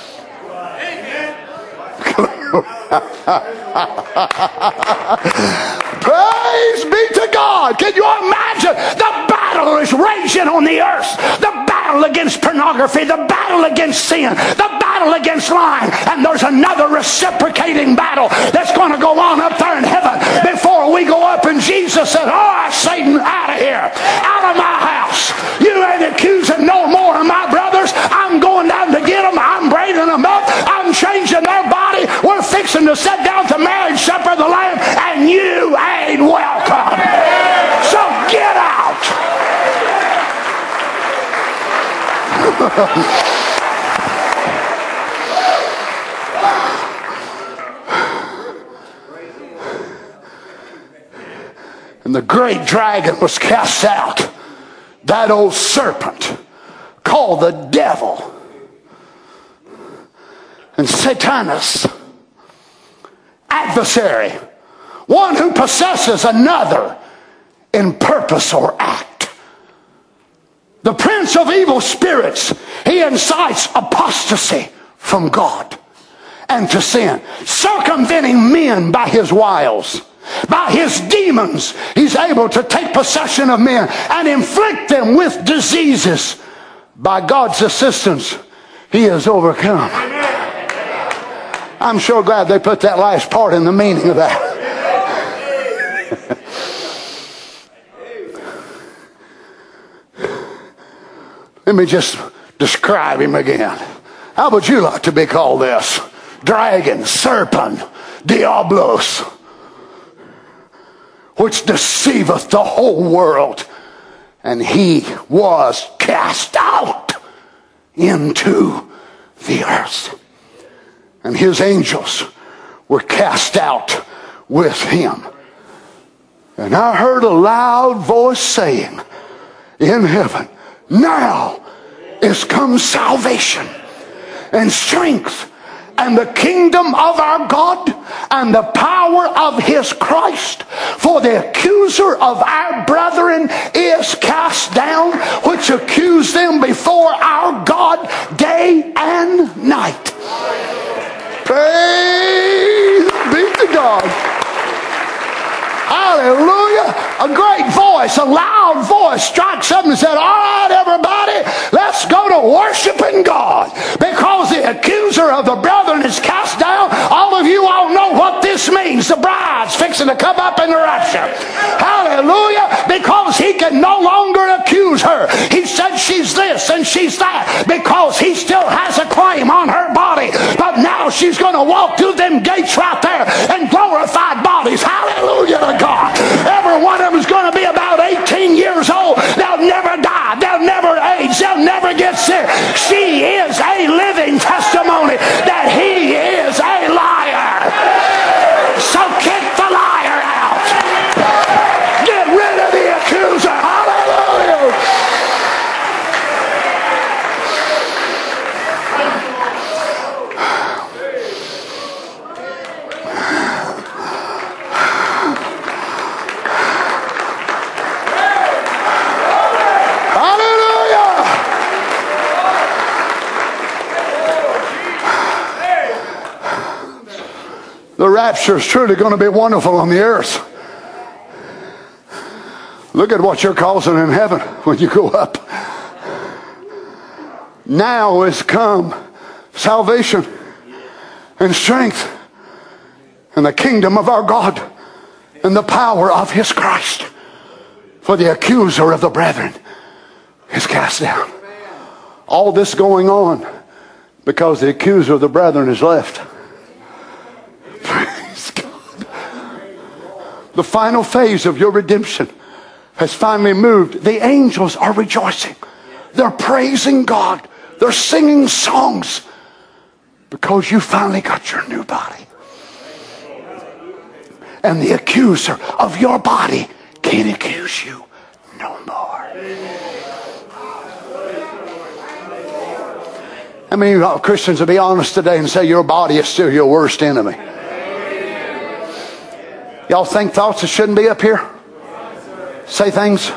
B: Praise be to God. Can you imagine? The battle is raging on the earth. The battle against pornography, the battle against sin, the battle against lying. And there's another reciprocating battle that's going to go on up there in heaven before we go up. And Jesus said, all right, Satan, out of here, out of my house. You ain't accusing no more of my brothers. I'm going down to get them. I'm bringing them up. I'm changing their body. We're fixing to sit down to marriage supper of the Lamb, and you ain't welcome. So get out. And the great dragon was cast out, that old serpent called the devil. and Satanus, adversary, one who possesses another in purpose or act. The prince of evil spirits, he incites apostasy from God and to sin, circumventing men by his wiles. By his demons, he's able to take possession of men and inflict them with diseases. By God's assistance, he is overcome. I'm sure glad they put that last part in the meaning of that. Let me just describe him again. How would you like to be called this? Dragon, serpent, diablos, which deceiveth the whole world. And he was cast out into the earth. And his angels were cast out with him. And I heard a loud voice saying in heaven, now is come salvation and strength and the kingdom of our God and the power of his Christ. For the accuser of our brethren is cast down, which accused them before our God day and night. Praise be to God. Hallelujah. A great voice, a loud voice strikes up and said, all right, everybody, let's go to worshiping God, because the accuser of the brethren is cast down. All of you all know what this means. The bride's fixing to come up in the rapture. Hallelujah. Because he can no longer accuse her. He said she's this and she's that, because he still has a claim on her body. But now she's going to walk through them gates right there in glorified bodies. Hallelujah to God. Every one of them is going to be about 18 years old. They'll never die. They'll never age. They'll never get sick. She is a living testimony that he is a liar. So kick the liar out. Get rid of the accuser. Hallelujah. The rapture is truly going to be wonderful on the earth. Look at what you're causing in heaven when you go up. Now is come salvation and strength and the kingdom of our God and the power of his Christ. For the accuser of the brethren is cast down. All this going on because the accuser of the brethren is left. Praise God. The final phase of your redemption has finally moved. The angels are rejoicing. They're praising God. They're singing songs because you finally got your new body. And the accuser of your body can't accuse you no more. How many Christians will be honest today and say your body is still your worst enemy? Y'all think thoughts that shouldn't be up here? Say things?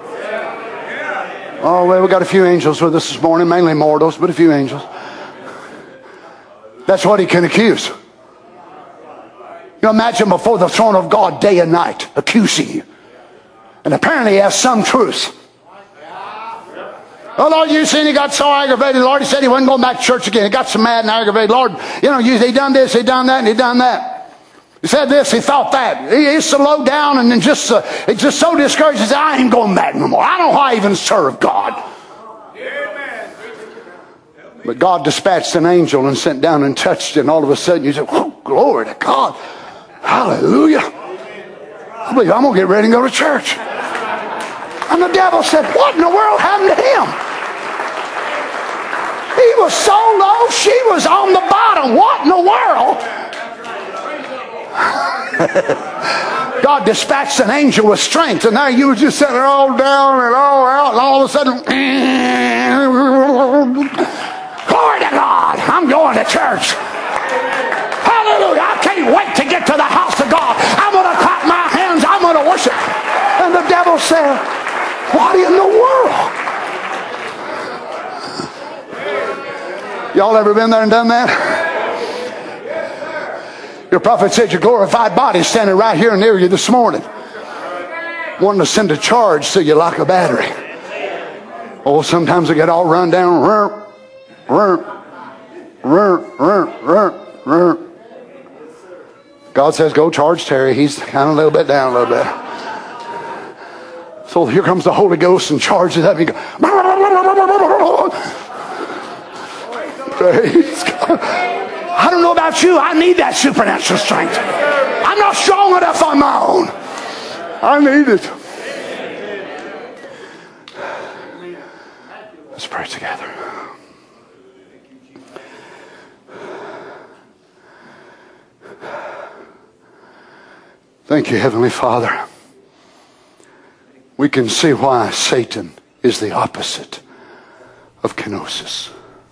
B: Oh, well, we got a few angels with us this morning, mainly mortals, but a few angels. That's what he can accuse. You imagine before the throne of God day and night, accusing you. And apparently he has some truth. Oh, Lord, you seen he got so aggravated. Lord, he said he wasn't going back to church again. He got so mad and aggravated. Lord, you know, he done this, he done that, and he done that. He said this, he thought that. He's so low down and then just so discouraged. He said, I ain't going back no more. I don't know why I even serve God. But God dispatched an angel and sent down and touched it. And all of a sudden you said, oh, glory to God. Hallelujah. I believe I'm going to get ready and go to church. And the devil said, what in the world happened to him? He was so low, she was on the bottom. What in the world? God dispatched an angel with strength, and now you were just sitting there all down and all out, and all of a sudden, glory to God, I'm going to church. can't wait to get to the house of God. I'm going to clap my hands. I'm going to worship. And the devil said, what in the world? Y'all ever been there and done that? Your prophet said your glorified body is standing right here near you this morning, wanting to send a charge to you like a battery. Oh, sometimes I get all run down. God says, go charge Terry. He's kind of a little bit down a little bit. So here comes the Holy Ghost and charges up. Praise God. I don't know about you. I need that supernatural strength. I'm not strong enough on my own. I need it. Let's pray together. Thank you, Heavenly Father. We can see why Satan is the opposite of kenosis.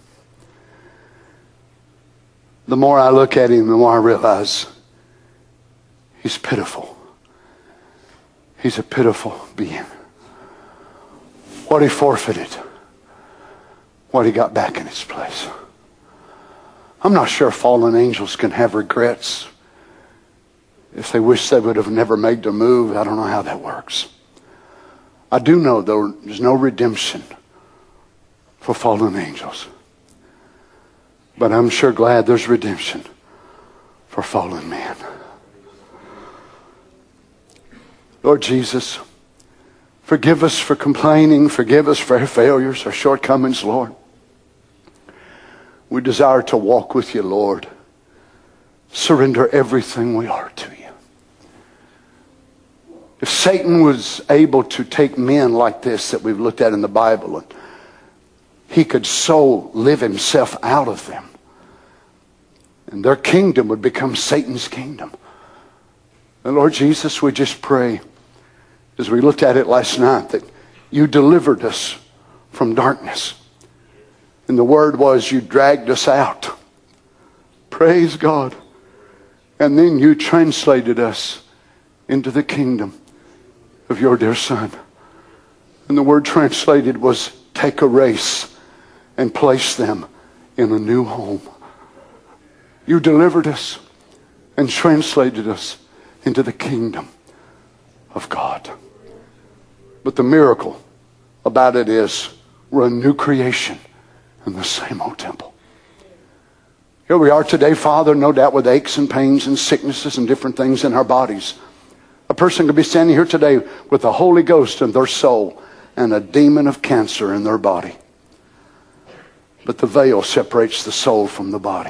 B: The more I look at him, the more I realize he's pitiful. He's a pitiful being. What he forfeited, what he got back in its place. I'm not sure fallen angels can have regrets if they wish they would have never made the move. I don't know how that works. I do know, though, there's no redemption for fallen angels. But I'm sure glad there's redemption for fallen man. Lord Jesus, forgive us for complaining. Forgive us for our failures, our shortcomings, Lord. We desire to walk with you, Lord. Surrender everything we are to you. If Satan was able to take men like this that we've looked at in the Bible, and he could so live himself out of them, and their kingdom would become Satan's kingdom. And Lord Jesus, we just pray, as we looked at it last night, that you delivered us from darkness. And the word was you dragged us out. Praise God. And then you translated us into the kingdom of your dear Son. And the word translated was take a race and place them in a new home. You delivered us and translated us into the kingdom of God. But the miracle about it is we're a new creation in the same old temple. Here we are today, Father, no doubt with aches and pains and sicknesses and different things in our bodies. A person could be standing here today with the Holy Ghost in their soul and a demon of cancer in their body. But the veil separates the soul from the body.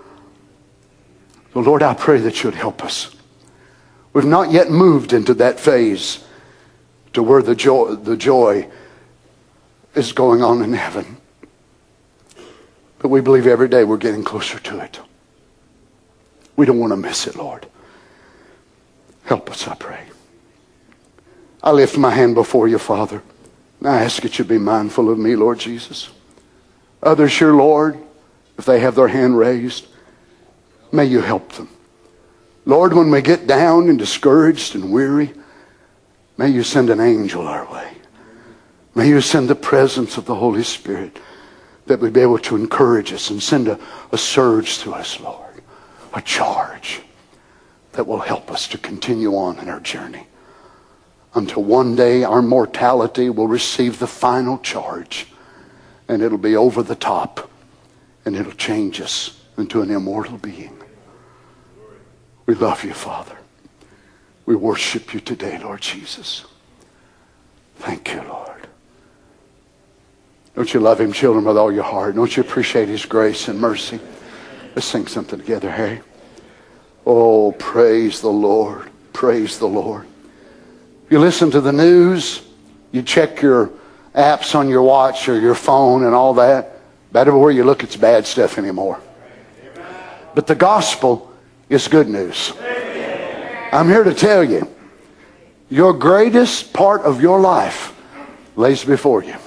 B: So Lord, I pray that you'd help us. We've not yet moved into that phase to where the joy is going on in heaven. But we believe every day we're getting closer to it. We don't want to miss it, Lord. Help us, I pray. I lift my hand before you, Father. And I ask that you be mindful of me, Lord Jesus. Others here, Lord, if they have their hand raised, may you help them. Lord, when we get down and discouraged and weary, may you send an angel our way. May you send the presence of the Holy Spirit that we be able to encourage us and send a surge to us, Lord. A charge that will help us to continue on in our journey until one day our mortality will receive the final charge, and it'll be over the top, and it'll change us into an immortal being. We love you, Father. We worship you today, Lord Jesus. Thank you, Lord. Don't you love him, children, with all your heart? Don't you appreciate his grace and mercy? Let's sing something together, Harry. Oh, praise the Lord. Praise the Lord. You listen to the news, you check your apps on your watch or your phone and all that. But everywhere you look, it's bad stuff anymore. But the gospel is good news. I'm here to tell you, your greatest part of your life lays before you.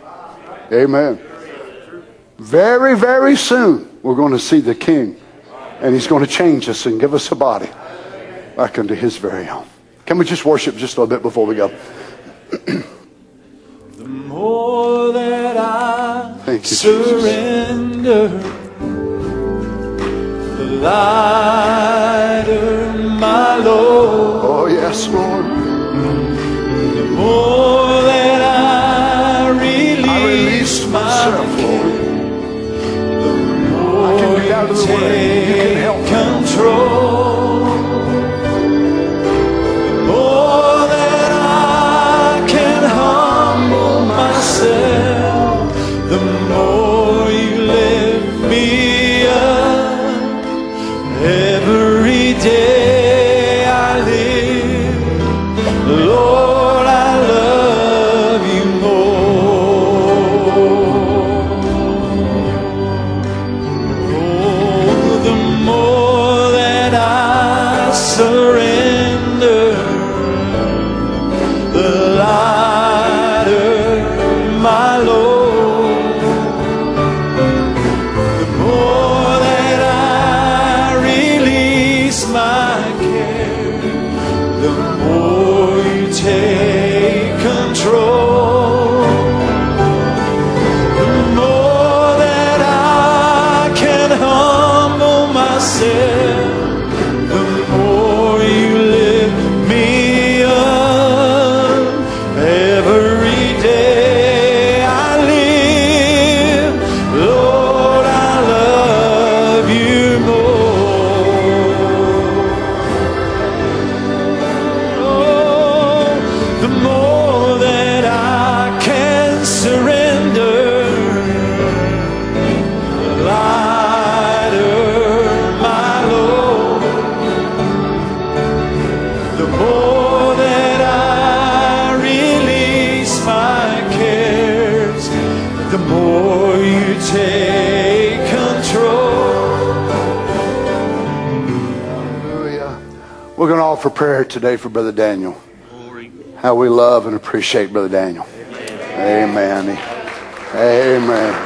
B: Amen. Very, very soon, we're going to see the King And He's going to change us and give us a body like unto His very own. Can we just worship just a little bit before we go?
D: The more that I
B: Thank you,
D: surrender, the lighter my load.
B: Oh, yes, Lord.
D: The more that I release
B: myself, Lord.
D: the more
B: I can get out of the way. You can help me.
D: control. The more that I can humble myself, the more you lift me up. Every day I live, Lord, I love you more. Oh, the more that I surrender, the lighter my load. The more that I release my care, the more you take control. The more that I can humble myself, the more you lift me up. Every day I live, Lord, I love you more. Oh, the more that I can surrender, the lighter my load. The more that I release my cares, the more you take control.
B: Hallelujah. We're going to offer prayer today for Brother Daniel. How we love and appreciate Brother Daniel. Amen. Amen.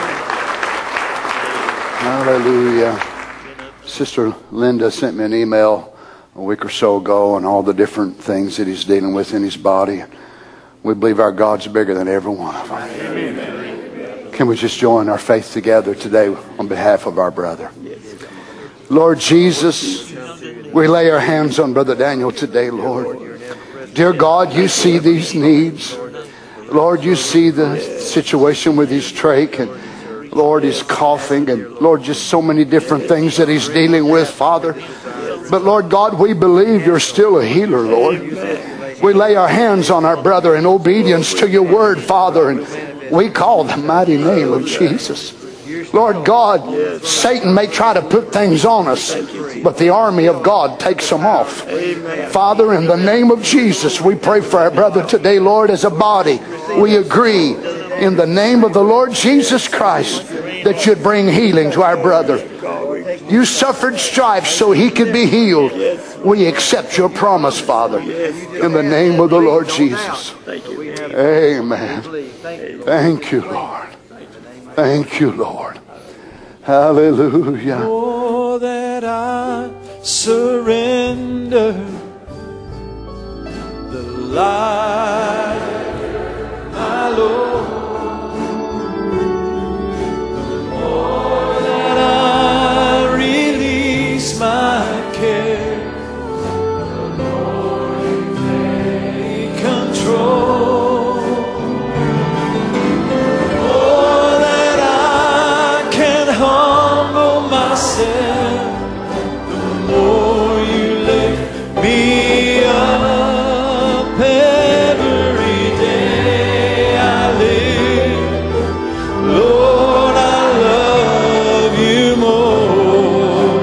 B: Hallelujah. Sister Linda sent me an email a week or so ago on all the different things that he's dealing with in his body. We believe our God's bigger than every one of them. Can we just join our faith together today on behalf of our brother? Lord Jesus, we lay our hands on Brother Daniel today, Lord. Dear God, you see these needs. Lord, you see the situation with his trach, and Lord, he's coughing, and Lord, just so many different things that he's dealing with, Father. But Lord God, we believe you're still a healer, Lord. We lay our hands on our brother in obedience to your word, Father, and we call the mighty name of Jesus. Lord God, Satan may try to put things on us, but the army of God takes them off. Father, in the name of Jesus, we pray for our brother today, Lord, as a body. We agree in the name of the Lord Jesus Christ that you'd bring healing to our brother. You suffered stripes so he could be healed. We accept your promise, Father, in the name of the Lord Jesus. Amen. Thank you, Lord. Thank you, Lord. Hallelujah.
D: More that I surrender, the light, my Lord. The more that I release my care, the more you take control. The more you lift me up. Every day I live, Lord, I love you more.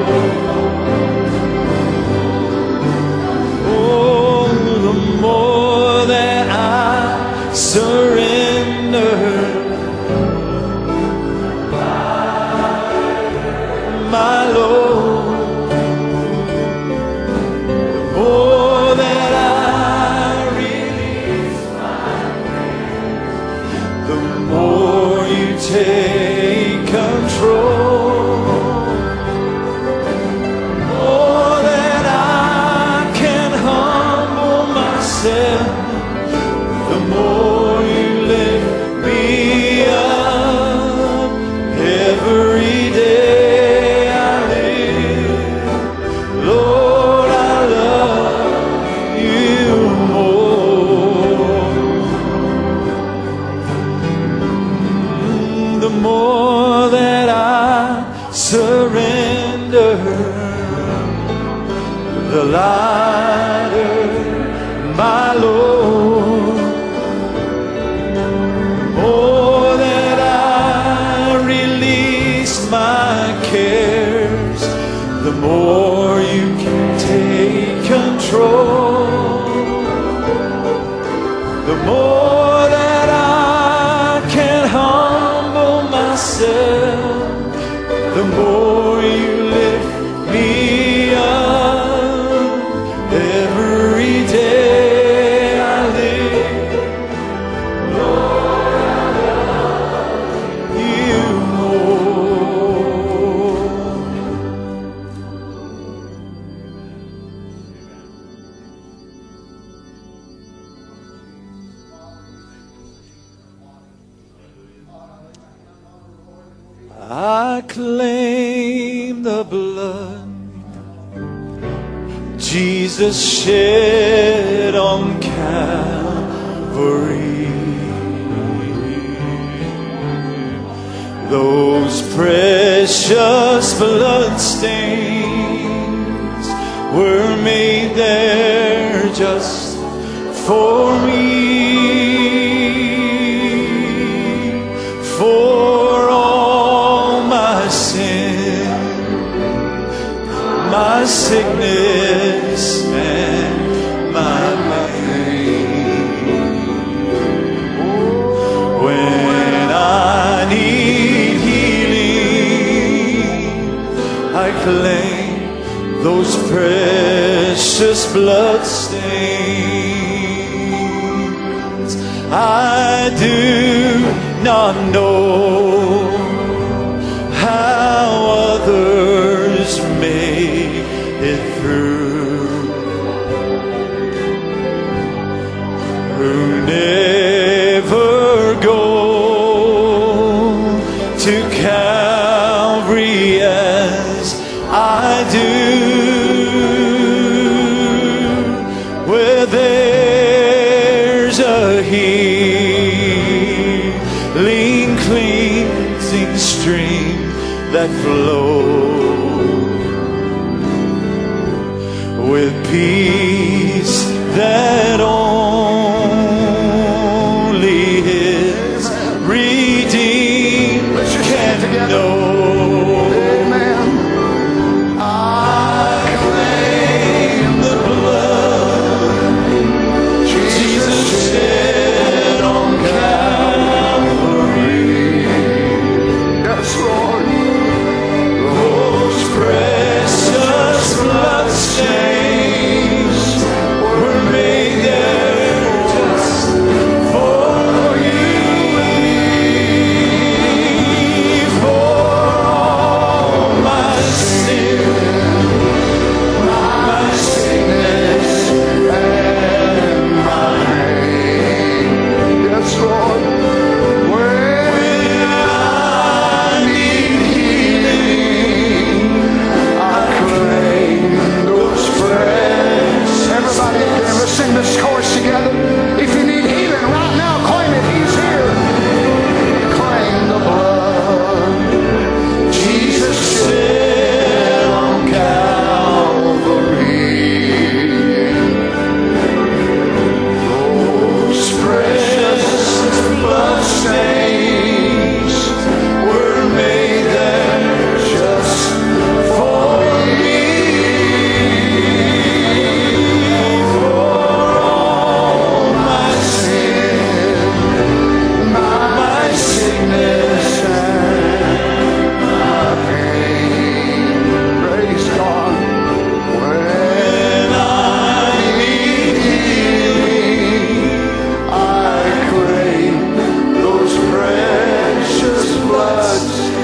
D: Oh, the more that I surrender, my Lord, the more that I release my cares, the more you take control. the more that I surrender, the lighter my load. The more that I release my cares, the more you can take control. The more that I can humble myself, the more you lift me up. Every day I live, Lord, I love you more. I claim the blood Jesus shed on Calvary. Those precious blood stains were made there just for me. For all my sin, my sickness and my pain. When I need healing, I claim those precious blood stains. I do not know how others make it through, who never go to Calvary as I do, where there's a healing, cleansing stream that flows with peace that only His redeemed can know.
B: Amen.
D: I claim the blood Jesus shed on Calvary.
B: Yes, Lord.
D: Those precious blood stains were made there just for you. For all my sin, my sickness and my pain.
B: Yes, Lord.
D: When I need healing,
B: I claim those precious. Everybody, let's sing this chorus together. If you need healing right now, claim it. He's here. Claim the blood Jesus shed on Calvary. Those precious blood stains
D: were made there just for me. For all my sin, my sickness and my pain.
B: Praise God.
D: When I need healing,
B: I claim those precious blood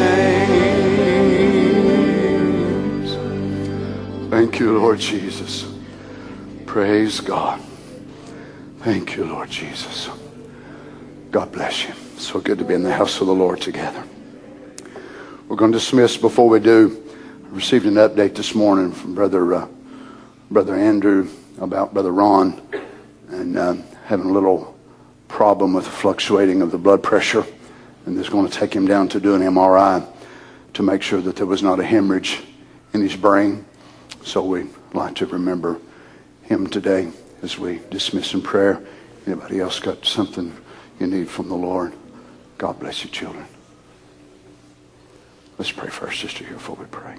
B: stains. Thank you, Lord Jesus. Praise God. Thank you, Lord Jesus. God bless you. So good to be in the house of the Lord together. We're going to dismiss. Before we do, I received an update this morning from Brother Andrew about Brother Ron and having a little problem with the fluctuating of the blood pressure. And they're going to take him down to do an MRI to make sure that there was not a hemorrhage in his brain. So we'd like to remember him today as we dismiss in prayer. Anybody else got something you need from the Lord? God bless you, children. Let's pray for our sister here before we pray.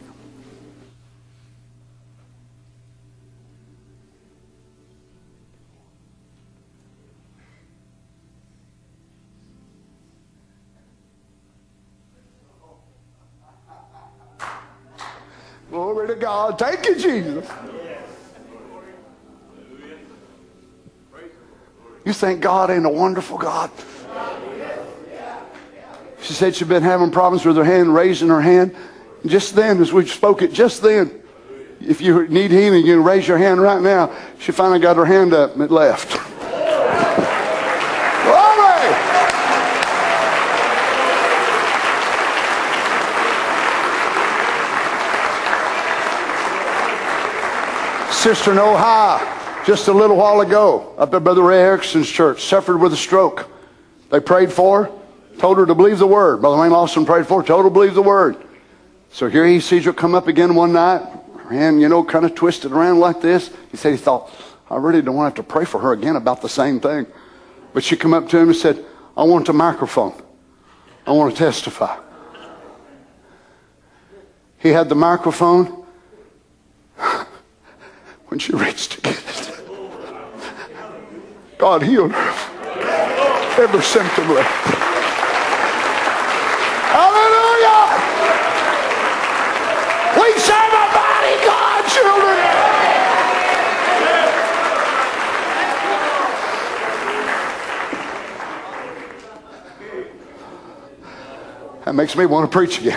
B: Glory to God. Thank you, Jesus. You think God ain't a wonderful God? She said she'd been having problems with her hand, raising her hand. Just then, as we spoke it, just then, if you need healing, you can raise your hand right now. She finally got her hand up and it left. Glory! Sister in Ohio, just a little while ago, up at Brother Ray Erickson's church, suffered with a stroke. They prayed for her, told her to believe the word. Brother Wayne Lawson prayed for her, told her to believe the word. So here he sees her come up again one night, her hand, kind of twisted around like this. He said he thought, I really don't want to have to pray for her again about the same thing. But she come up to him and said, I want a microphone. I want to testify. He had the microphone. When she reached to get it, God healed her. Every symptom left. Hallelujah! We serve a mighty God, children. That makes me want to preach again.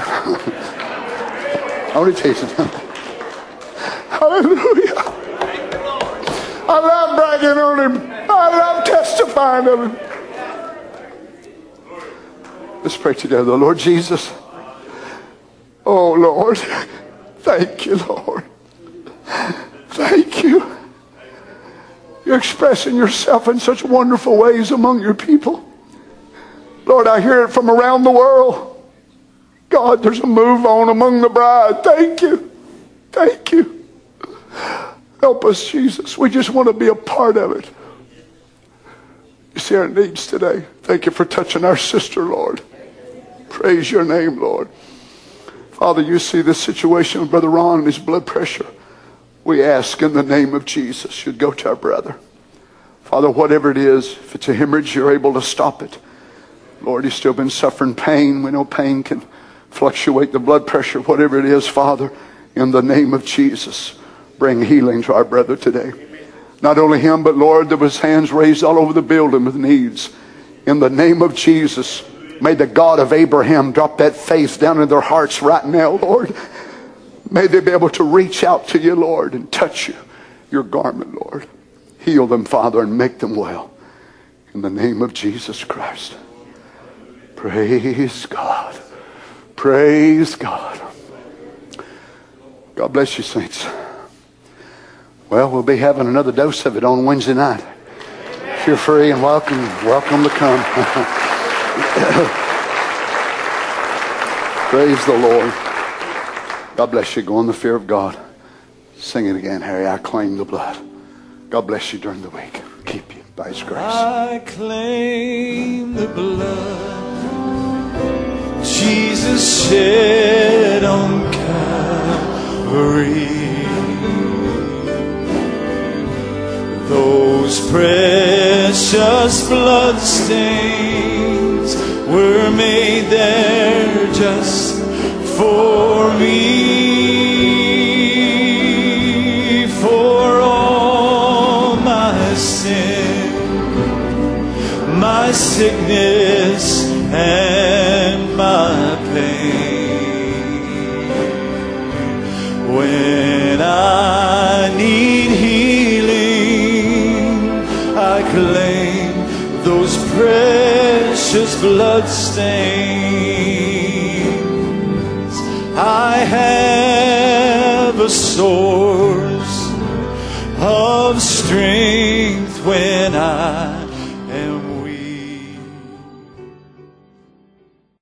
B: I want to tell you something. Hallelujah. I love bragging on him. I love testifying of him. Let's pray together. Lord Jesus. Oh, Lord. Thank you, Lord. Thank you. You're expressing yourself in such wonderful ways among your people. Lord, I hear it from around the world. God, there's a move on among the bride. Thank you. Thank you. Help us, Jesus. We just want to be a part of it. You see our needs today. Thank you for touching our sister, Lord. Praise your name, Lord. Father, you see this situation with Brother Ron and his blood pressure. We ask in the name of Jesus, you'd go to our brother. Father, whatever it is, if it's a hemorrhage, you're able to stop it. Lord, he's still been suffering pain. We know pain can fluctuate the blood pressure, whatever it is, Father, in the name of Jesus. Bring healing to our brother today. Not only him, but Lord, there was hands raised all over the building with needs. In the name of Jesus, may the God of Abraham drop that faith down in their hearts right now, Lord. May they be able to reach out to you, Lord, and touch you, your garment, Lord. Heal them, Father, and make them well. In the name of Jesus Christ. Praise God. Praise God. God bless you, saints. Well, we'll be having another dose of it on Wednesday night. If you're free and welcome to come. Praise the Lord. God bless you. Go in the fear of God. Sing it again, Harry. I claim the blood. God bless you during the week. Keep you by His grace.
D: I claim the blood Jesus shed on Calvary. Those precious blood stains were made there just for me, for all my sin, my sickness and my pain. When I need I claim those precious blood stains. I have a source of strength when I